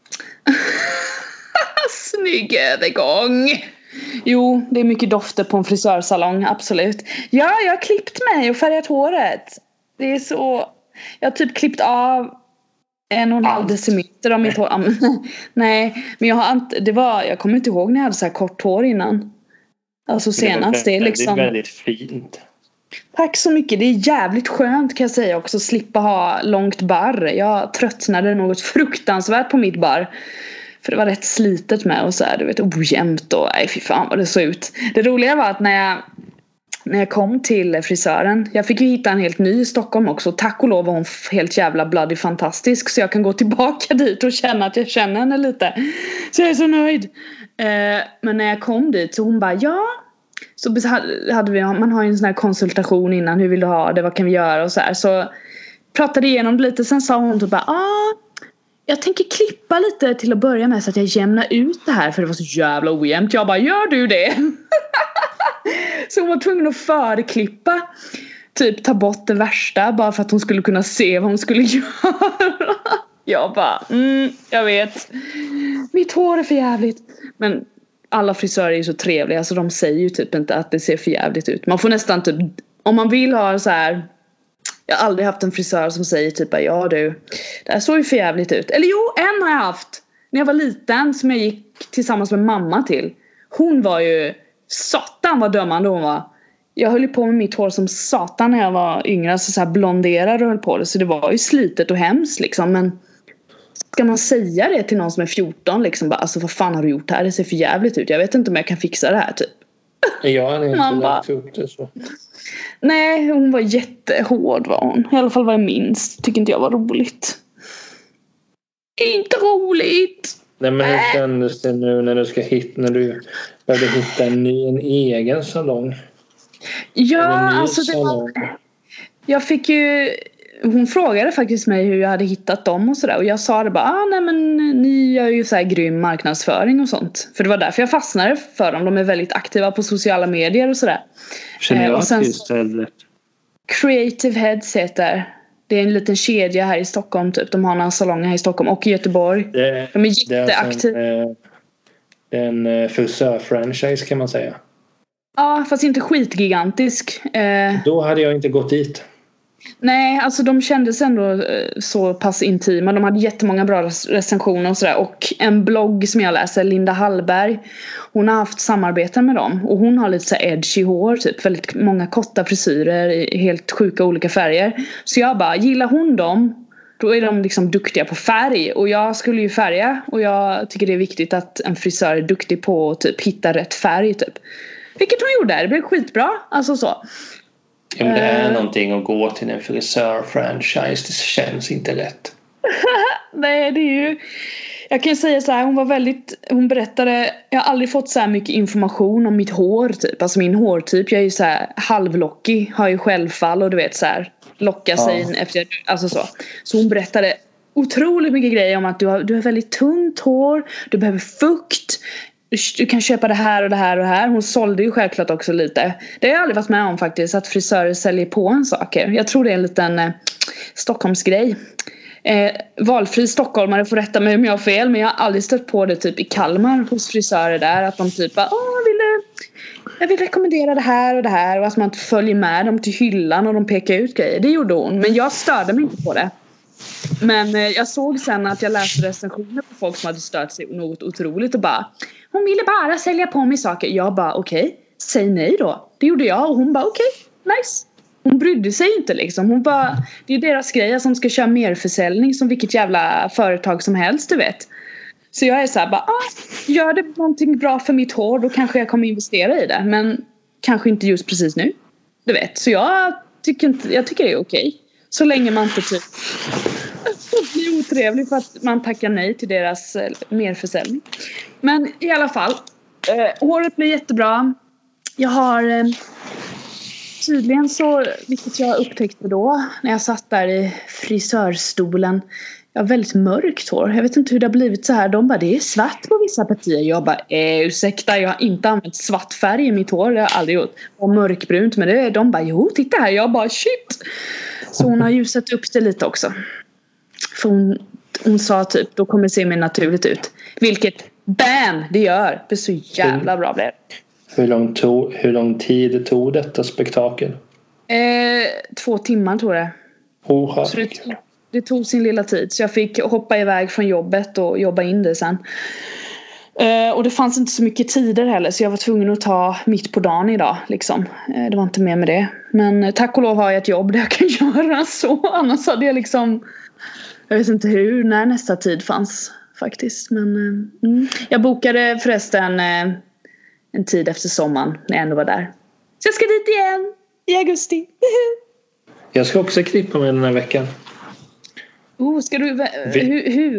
Snygg övergång. Jo, det är mycket dofter på en frisörsalong, absolut. Ja, jag har klippt mig och färgat håret. Det är så... Jag har typ klippt av en och en halv decimeter av mitt hår. Nej, men jag har inte... Det var... Jag kommer inte ihåg när jag hade så här kort hår innan. Alltså senast. Det är liksom... Det är väldigt fint. Tack så mycket. Det är jävligt skönt, kan jag säga också, slippa ha långt barr. Jag tröttnade något fruktansvärt på mitt barr. För det var rätt slitet med och så här, du vet, ojämnt och nej, fy fan vad det såg ut. Det roliga var att när jag när jag kom till frisören, jag fick ju hitta en helt ny i Stockholm också. Tack och lov var hon helt jävla bloody fantastisk, så jag kan gå tillbaka dit och känna att jag känner henne lite. Så jag är så nöjd. Eh, men när jag kom dit så hon bara, ja. Så hade vi, man har ju en sån här konsultation innan, hur vill du ha det, vad kan vi göra och så här. Så pratade igenom det lite, sen sa hon typ bara, ah, jag tänker klippa lite till att börja med så att jag jämnar ut det här, för det var så jävla ojämnt. Jag bara, gör du det? Så hon var tvungen att förklippa, typ ta bort det värsta, bara för att hon skulle kunna se vad hon skulle göra. Jag bara, mm, jag vet. Mitt hår är för jävligt. Men alla frisörer är ju så trevliga, så de säger ju typ inte att det ser för jävligt ut. Man får nästan typ, om man vill ha så här. Jag har aldrig haft en frisör som säger typ, ja du, det här såg ju för jävligt ut. Eller jo, en har jag haft när jag var liten, som jag gick tillsammans med mamma till. Hon var ju, satan vad dömande hon var. Jag höll ju på med mitt hår som satan när jag var yngre, alltså så här blonderade och höll på det. Så det var ju slitet och hemskt liksom, men ska man säga det till någon som är fjorton liksom, bara, alltså vad fan har du gjort här? Det ser för jävligt ut, jag vet inte om jag kan fixa det här typ. Jag hade inte lagt upp det så. Nej, hon var jättehård var hon. I alla fall vad jag minns. Tycker inte jag var roligt. Inte roligt. Nej, men hur kändes det nu när du ska hitta, när du började hitta en ny, en egen salong? Ja, alltså det var, jag fick ju hon frågade faktiskt mig hur jag hade hittat dem och sådär. Och jag sa det bara, ah, nej men ni gör ju så här grym marknadsföring och sånt. För det var därför jag fastnade för dem. De är väldigt aktiva på sociala medier och sådär. Känner jag eh, och sen, till stället? Creative Heads heter. Det är en liten kedja här i Stockholm typ. De har några salonger här i Stockholm och i Göteborg. Det, de är jätteaktiva. Det är alltså en, en frisör-franchise kan man säga. Ja, fast inte skitgigantisk. Eh, Då hade jag inte gått dit. Nej, alltså de kändes ändå så pass intima. De hade jättemånga bra recensioner och sådär. Och en blogg som jag läser, Linda Hallberg, hon har haft samarbeten med dem. Och hon har lite så här edgy hår, typ väldigt många korta frisyrer i helt sjuka olika färger. Så jag bara, gillar hon dem, då är de liksom duktiga på färg. Och jag skulle ju färga. Och jag tycker det är viktigt att en frisör är duktig på att typ hitta rätt färg typ. Vilket hon gjorde, det blev skitbra. Alltså så. Ja, men det är uh, någonting att gå till en frisör-franchise. Det känns inte rätt. Nej, det är ju... Jag kan säga så här, hon var väldigt... Hon berättade... Jag har aldrig fått så här mycket information om mitt hår typ. Alltså min hårtyp. Jag är ju så här halvlockig. Har ju självfall och du vet så här... Locka sig ja. in efter... Alltså så. Så hon berättade otroligt mycket grejer om att du har, du har väldigt tunt hår. Du behöver fukt. Du kan köpa det här och det här och det här. Hon sålde ju självklart också lite. Det har jag aldrig varit med om faktiskt. Att frisörer säljer på en saker. Jag tror det är en liten eh, Stockholmsgrej. Eh, valfri stockholmare får rätta mig om jag har fel. Men jag har aldrig stött på det typ i Kalmar hos frisörer där. Att de typ bara, åh vill du, jag vill rekommendera det här och det här. Och att man följer med dem till hyllan och de pekar ut grejer. Det gjorde hon. Men jag störde mig inte på det. Men eh, jag såg sen att jag läste recensioner på folk som hade stört sig något otroligt och bara, hon ville bara sälja på mig saker. Jag bara okej, okay, säg nej då. Det gjorde jag och hon bara okej, okay, nice. Hon brydde sig inte liksom. Hon bara, det är deras grej som ska köra mer försäljning som vilket jävla företag som helst, du vet. Så jag är så här bara, ah, gör det någonting bra för mitt hår, då kanske jag kommer investera i det. Men kanske inte just precis nu. Du vet, så jag tycker, inte, jag tycker det är okej. Okay. Så länge man inte typ blir otrevlig för att man tackar nej till deras eh, merförsäljning. Men i alla fall, eh, håret blir jättebra. Jag har eh, tydligen så, vilket jag upptäckte då när jag satt där i frisörstolen, jag har väldigt mörkt hår. Jag vet inte hur det har blivit så här. De bara, det är svart på vissa partier. Jag bara, eh, ursäkta, jag har inte använt svart färg i mitt hår. Det har jag aldrig gjort. Och mörkbrunt, men det, de bara, jo, titta här. Jag bara, shit. Så hon har ljusat upp det lite också. För hon, hon sa typ, då kommer det se mer naturligt ut. Vilket, bam, det gör. Det är så jävla bra blev. Hur lång, tog, hur lång tid tog detta spektakel? Eh, två timmar tror jag. Oh, så det, det tog sin lilla tid. Så jag fick hoppa iväg från jobbet och jobba in det sen. Eh, och det fanns inte så mycket tider heller. Så jag var tvungen att ta mitt på dagen idag. Liksom. Eh, det var inte mer med det. Men tack och lov har jag ett jobb där jag kan göra så. Annars hade jag liksom... Jag vet inte hur, när nästa tid fanns faktiskt. Men eh, mm. jag bokade förresten eh, en tid efter sommaren när jag ändå var där. Så jag ska dit igen i augusti. Jag ska också klippa mig den här veckan. Oh, ska du... Hur, hur?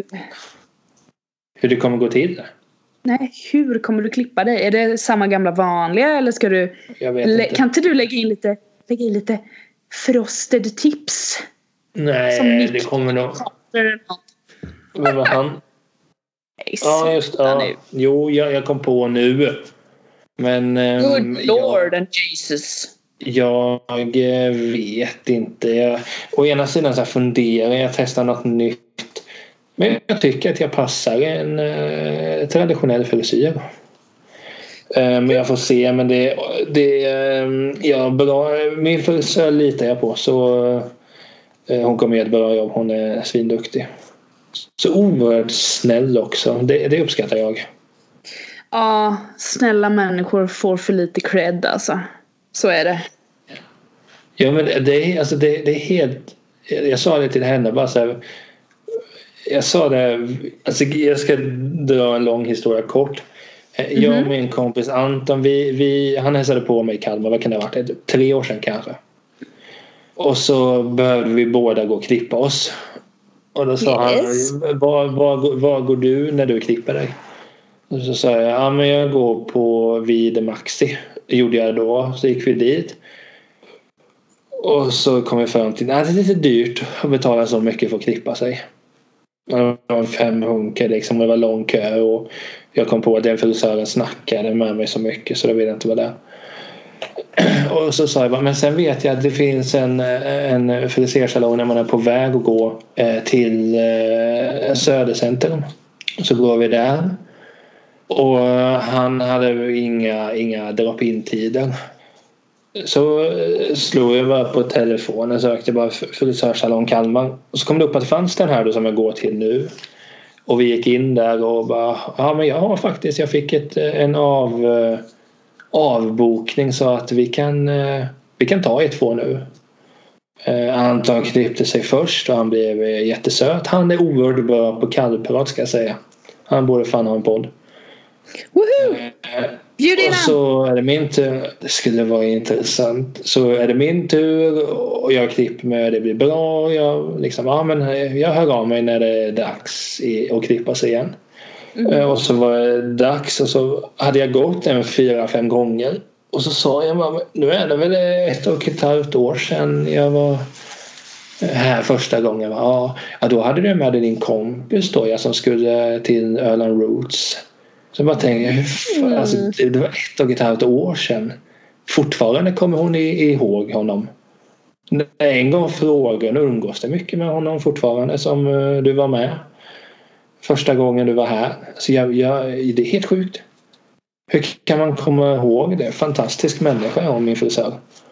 Hur det kommer gå till? Nej, hur kommer du klippa dig? Är det samma gamla vanliga eller ska du... Jag vet inte. Kan inte du lägga in lite, lägga in lite frosted tips? Nej, det kommer nog... Vem var han? Ja, just ja. Jo, jag, jag kom på nu. Men... Good eh, Lord jag, and Jesus. Jag vet inte. Jag, å ena sidan så här funderar jag testar något nytt. Men jag tycker att jag passar en eh, traditionell frisyr. Eh, men jag får se. Men det, det eh, ja, bra. Min frisör litar jag på. Så eh, hon kommer göra ett bra jobb. Hon är svinduktig. Så oerhört snäll också. Det, det uppskattar jag. Ja, snälla människor får för lite cred alltså. Så är det. Ja, men det är, alltså det, det är helt... Jag sa det till henne bara så här... Jag sa det... Alltså jag ska dra en lång historia kort. Mm-hmm. Jag och min kompis Anton, vi, vi, han hälsade på mig i Kalmar. Vad kan det ha varit? Tre år sedan kanske. Och så behövde vi båda gå och klippa oss. Och då sa yes. han, var, var, var går du när du klipper dig? Och så sa jag, ja men jag går på vid Maxi. Det gjorde jag då, så gick vi dit. Och så kom vi fram till att det är lite dyrt att betala så mycket för att klippa sig. Det var fem hunkar liksom, det var lång kö och jag kom på att den frisören snackade med mig så mycket så det ville inte vara där. Och så sa jag bara, men sen vet jag att det finns en, en frisersalong när man är på väg att gå till Södercentrum. Så går vi där. Och han hade inga, inga drop-in-tider. Så slog jag bara på telefonen och sökte bara frisörsalong Kalmar. Och så kom det upp att det fanns den här då som jag går till nu. Och vi gick in där och bara, ja men jag har faktiskt, jag fick ett, en av, avbokning så att vi kan, vi kan ta ett två nu. Anton klippte sig först och han blev jättesöt. Han är oerhört bra på kallprat ska jag säga. Han borde fan ha en podd. Woohoo! Bjud in och så är det min tur. Det skulle vara intressant. Så är det min tur och jag klipper mig och det blir bra. Jag, liksom, ja, men jag hör av mig när det är dags att klippa sig igen. Mm. Och så var det dags och så hade jag gått en fyra, fem gånger. Och så sa jag bara, nu är det väl ett och ett halvt år sedan jag var här första gången. Ja, då hade du med din kompis då, jag som skulle till Öland Roots. Så jag bara tänkte, mm. alltså, det var ett och ett halvt år sedan. Fortfarande kommer hon ihåg honom. En gång frågade och umgås det mycket med honom fortfarande som du var med. Första gången du var här. Så jag, jag, det är helt sjukt. Hur kan man komma ihåg det? Fantastisk människa om min frisör.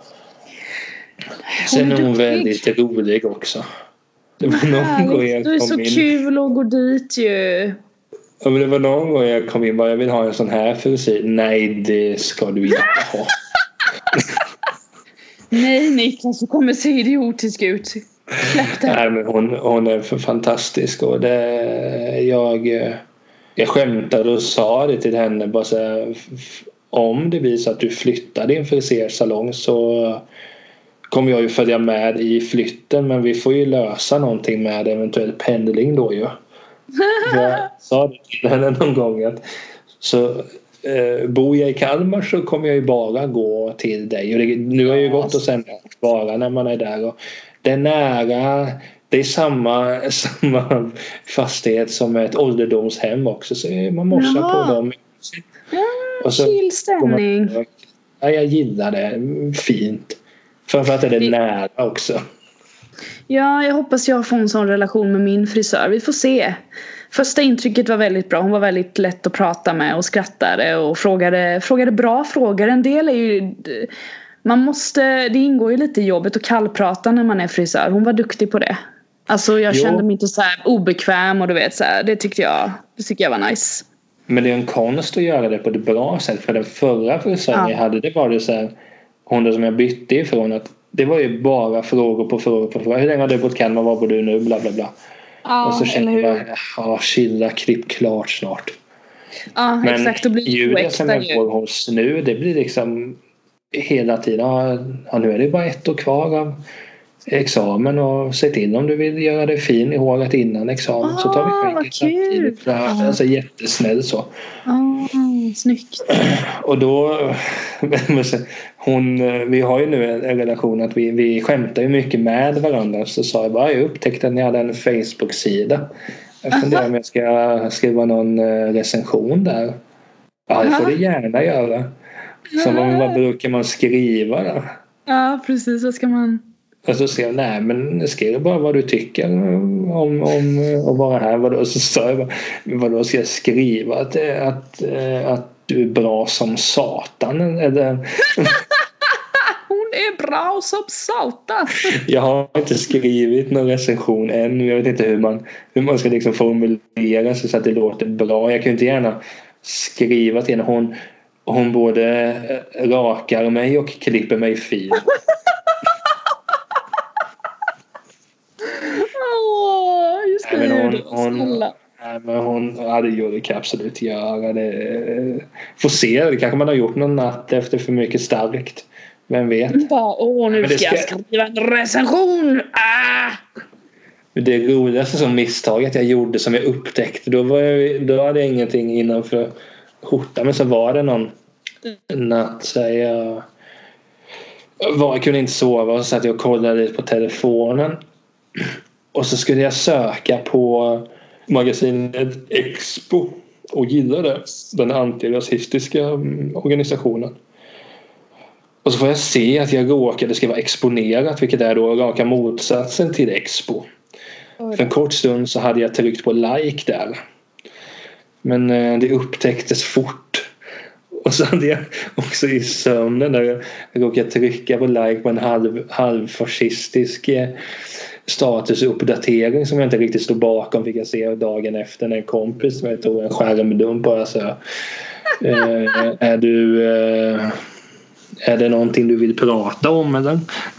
Sen är hon väldigt rolig också. Det var någon gång jag kom du är så in. kul att gå dit ju. Ja, men det var någon gång jag kom in bara, jag vill ha en sån här frisyr. Nej, det ska du inte ha. Nej, Niklas, du kommer se idiotisk ut. Släpp det. Nej, men hon, hon är för fantastisk och det, jag, jag skämtade och sa det till henne bara så här, om det blir så att du flyttar din frisersalong så kommer jag ju följa med i flytten, men vi får ju lösa någonting med eventuell pendling då ju. Jag sa det till henne någon gång att så eh, bor jag i Kalmar så kommer jag ju bara gå till dig och det, nu har jag ju gått och sen bara när man är där och det är nära, det är samma, samma fastighet som ett ålderdomshem också så man morsar på dem. Ja, chillstämning. Ja, jag gillar det, fint. Framförallt är det nära också. Ja, jag hoppas jag får en sån relation med min frisör. Vi får se. Första intrycket var väldigt bra. Hon var väldigt lätt att prata med och skrattade och frågade, frågade bra frågor. En del är ju... Man måste... Det ingår ju lite i jobbet att kallprata när man är frisör. Hon var duktig på det. Alltså jag kände jo. mig inte så här obekväm och du vet så här, det tyckte jag, det tyckte jag var nice. Men det är en konst att göra det på ett bra sätt. För den förra frisören ja. jag hade, det var det så här... Hon som jag bytte ifrån att det var ju bara frågor på frågor på frågor. Hur länge har du bott Kalmar? Var bor du nu? Bla bla bla. Ja, och så kände jag bara, ja, chilla, klipp klart snart. Ja, men exakt. Men ljudet som jag får hos nu, det blir liksom hela tiden. Ja, nu är det bara ett år kvar av examen och se till om du vill göra det fin i håret innan examen. Ah, så tar vi vad kul. Ah. Alltså jättesnäll så. Ah, snyggt. Och då hon, vi har ju nu en relation att vi, vi skämtar ju mycket med varandra. Så sa jag bara, jag upptäckte att ni hade en Facebook-sida. Jag funderar om jag ska skriva någon recension där. Ja, det får du gärna göra. Så vad brukar man skriva där? Ja, precis. Vad ska man... Och så skrev jag, nej men skriv bara vad du tycker om, om att vara här. Vadå? Så sa jag bara, vadå ska jag skriva? Att, att, att du är bra som satan? Eller... Hon är bra som satan. Jag har inte skrivit någon recension än. Jag vet inte hur man, hur man ska liksom formulera sig så att det låter bra. Jag kan inte gärna skriva till henne. Hon, hon både rakar mig och klipper mig fin. Just det, nej, men hon, hon, nej, men hon ja, det gör det absolut göra det. Får se, det kanske man har gjort någon natt efter för mycket starkt. Vem vet? Bara, åh, nu ska, ska jag skriva en recension. Ah! Det roligaste som misstaget jag gjorde som jag upptäckte, då, var jag, då hade jag ingenting innanför skjortan, men så var det någon natt så jag var, jag kunde inte sova och så satt jag och kollade lite på telefonen. Och så skulle jag söka på magasinet Expo och gillade den antirasistiska organisationen. Och så får jag se att jag råkade skriva exponerat, vilket är då raka motsatsen till Expo. För en kort stund så hade jag tryckt på like där. Men eh, det upptäcktes fort. Och så hade jag också i sömnen där jag råkade trycka på like på en halv, halvfascistisk eh, statusuppdatering som jag inte riktigt stod bakom, fick jag se dagen efter när en kompis som jag tog en skärmdump på. Alltså, eh, är du eh, är det någonting du vill prata om eller?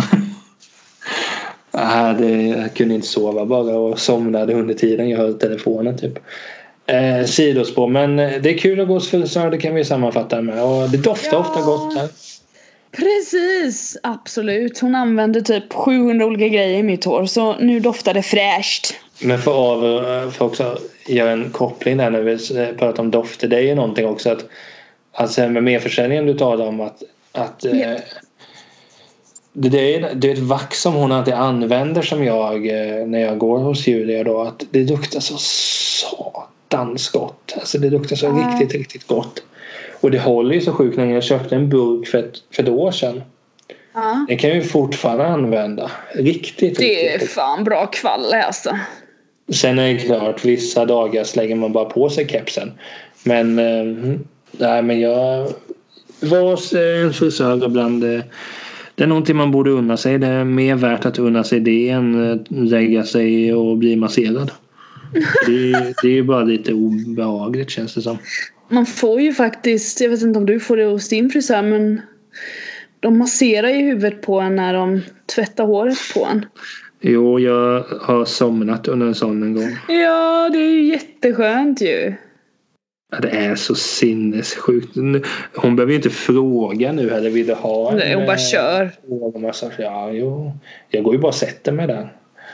ah, det, jag kunde inte sova bara och somnade under tiden jag höll telefonen typ. Eh, sidospår, men det är kul att gå hos frisör, det kan vi sammanfatta med, och det doftar ja. ofta gott här. Precis, absolut. Hon använder typ sjuhundra olika grejer i mitt hår, så nu doftar det fräscht. Men för, av, för också göra en koppling där när vi pratar om dofter, det är ju någonting också att alltså med merförsäljningen du talar om att, att ja. eh, det, det, är, det är ett vax som hon alltid använder som jag eh, när jag går hos Julia då, att det luktar så satans gott. Alltså det luktar så ja. riktigt, riktigt gott. Och det håller ju så sjukt när jag köpte en burk för ett, för ett år sedan. Ja. Den kan ju fortfarande använda. Riktigt, det är riktigt. fan bra kvalle alltså. Sen är det klart, vissa dagar slänger man bara på sig kepsen. Men, eh, nej men jag var hos en frisör ibland. Eh, det är någonting man borde unna sig. Det är mer värt att unna sig det än eh, lägga sig och bli masserad. Det, det är ju bara lite obehagligt känns det som. Man får ju faktiskt, jag vet inte om du får det hos din frisör, men de masserar ju huvudet på en när de tvättar håret på en. Jo, jag har somnat under en sån en gång. Ja, det är ju jätteskönt ju. Ja, det är så sinnessjukt. Hon behöver ju inte fråga nu eller vill du ha en. Nej, hon bara kör. Ja, jo. Jag går ju bara och sätter mig där.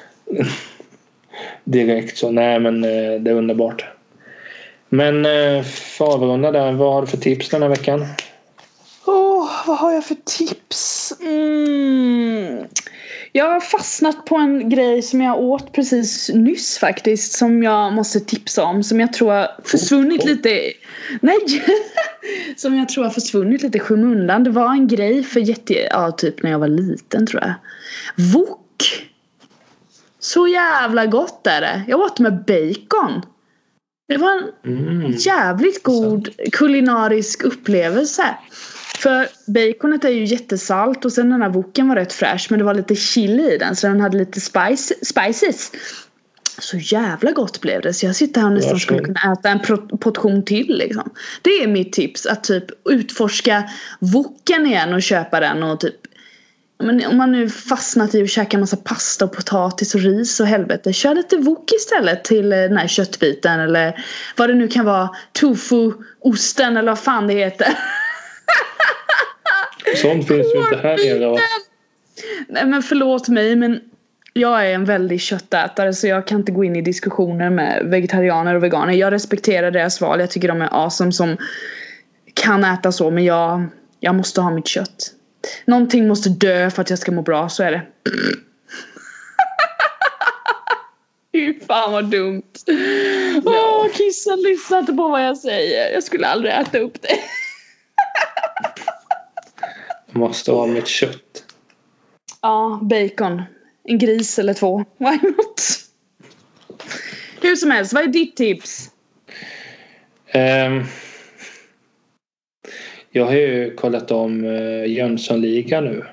Direkt så, nej men det är underbart. Men för att avrunda där, vad har du för tips den här veckan? Åh, oh, vad har jag för tips? Mm. Jag har fastnat på en grej som jag åt precis nyss faktiskt, som jag måste tipsa om, som jag tror har försvunnit oh, oh. lite. Nej, som jag tror har försvunnit lite i skymundan. Det var en grej för jätte, ja, typ när jag var liten tror jag. Wok. Så jävla gott är det. Jag åt med bacon. Det var en mm. jävligt god kulinarisk upplevelse. För baconet är ju jättesalt och sen den här woken var rätt fräsch, men det var lite chili i den så den hade lite spice, spices. Så jävla gott blev det, så jag sitter här och nästan skulle kunna äta en portion till liksom. Det är mitt tips, att typ utforska woken igen och köpa den och typ, men om man nu fastnat i att käka massa pasta och potatis och ris och helvete, kör lite wok istället till den här köttbiten eller vad det nu kan vara, tofu, osten eller vad fan det heter. Sånt finns ju inte här nere. Nej men förlåt mig, men jag är en väldigt köttätare så jag kan inte gå in i diskussioner med vegetarianer och veganer. Jag respekterar deras val, jag tycker de är awesome som kan äta så, men jag, jag måste ha mitt kött. Någonting måste dö för att jag ska må bra, så är det. Fy fan vad dumt. Åh, oh, kissen, lyssna inte på vad jag säger. Jag skulle aldrig äta upp det. Jag måste ha mitt kött. Ja, bacon. En gris eller två. Why not? Hur som helst, vad är ditt tips? Um, jag har ju kollat om uh, Jönssonligan nu.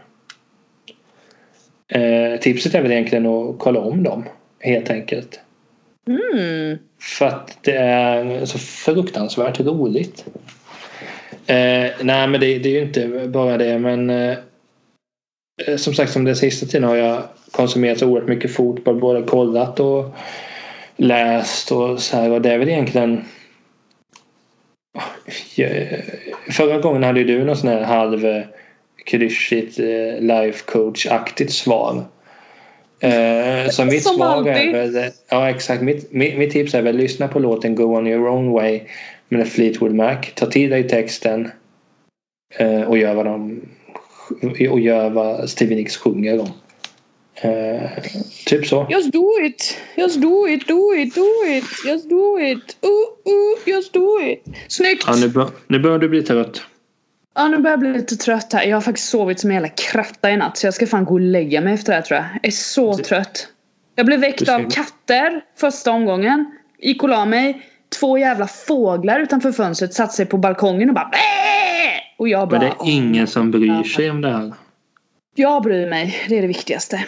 Uh, tipset är väl egentligen att kolla om dem. Helt enkelt. Mm. För att det är så fruktansvärt roligt. Uh, nej men det, det är ju inte bara det. Men uh, som sagt, som den sista tiden har jag konsumerat så oerhört mycket fotboll. Både kollat och läst och så här. Och det är väl egentligen... Förra gången hade du någon sån här halv klyschigt life coach-aktigt svar. Uh, så mitt Som svar alltid. är väl, ja exakt, mitt, mitt, mitt tips är väl lyssna på låten Go On Your Own Way med Fleetwood Mac. Ta till dig texten uh, och gör vad de och gör vad Stevie Nicks sjunger om. Eh, typ så. Just do it. Just do it, do it, do it. Just do it. Uh, uh, just do it. Snyggt. Ja, nu, bör, nu börjar du bli trött. Ja, nu börjar jag bli lite trött här. Jag har faktiskt sovit som en jävla kratta i natt. Så jag ska fan gå och lägga mig efter det här, tror jag. Jag är så det... trött. Jag blev väckt av katter första omgången. Gick och la mig. Två jävla fåglar utanför fönstret satt sig på balkongen och bara Bäh! Och jag bara... Men det är ingen som bryr sig om det här. Jag bryr mig. Det är det viktigaste.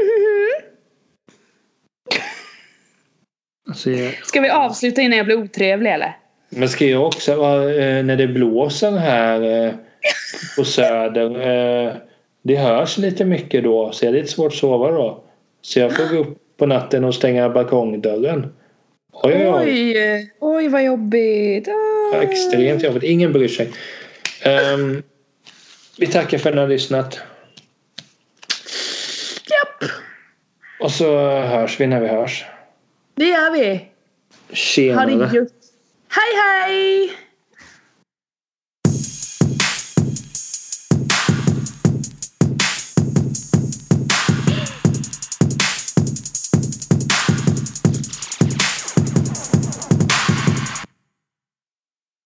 Alltså, jag... Ska vi avsluta innan jag blir otrevlig, eller? Men ska jag också när det blåser här på söder, det hörs lite mycket då, så är det lite svårt att sova då. Så jag får gå upp på natten och stänga balkongdörren. Oj, oj, oj. Oj, vad jobbigt. Ja, extremt jobbigt. Ingen bryr sig. Um, vi tackar för att ni har lyssnat. Japp. Och så hörs vi när vi hörs. Det gör vi. Tjenare. Hej hej.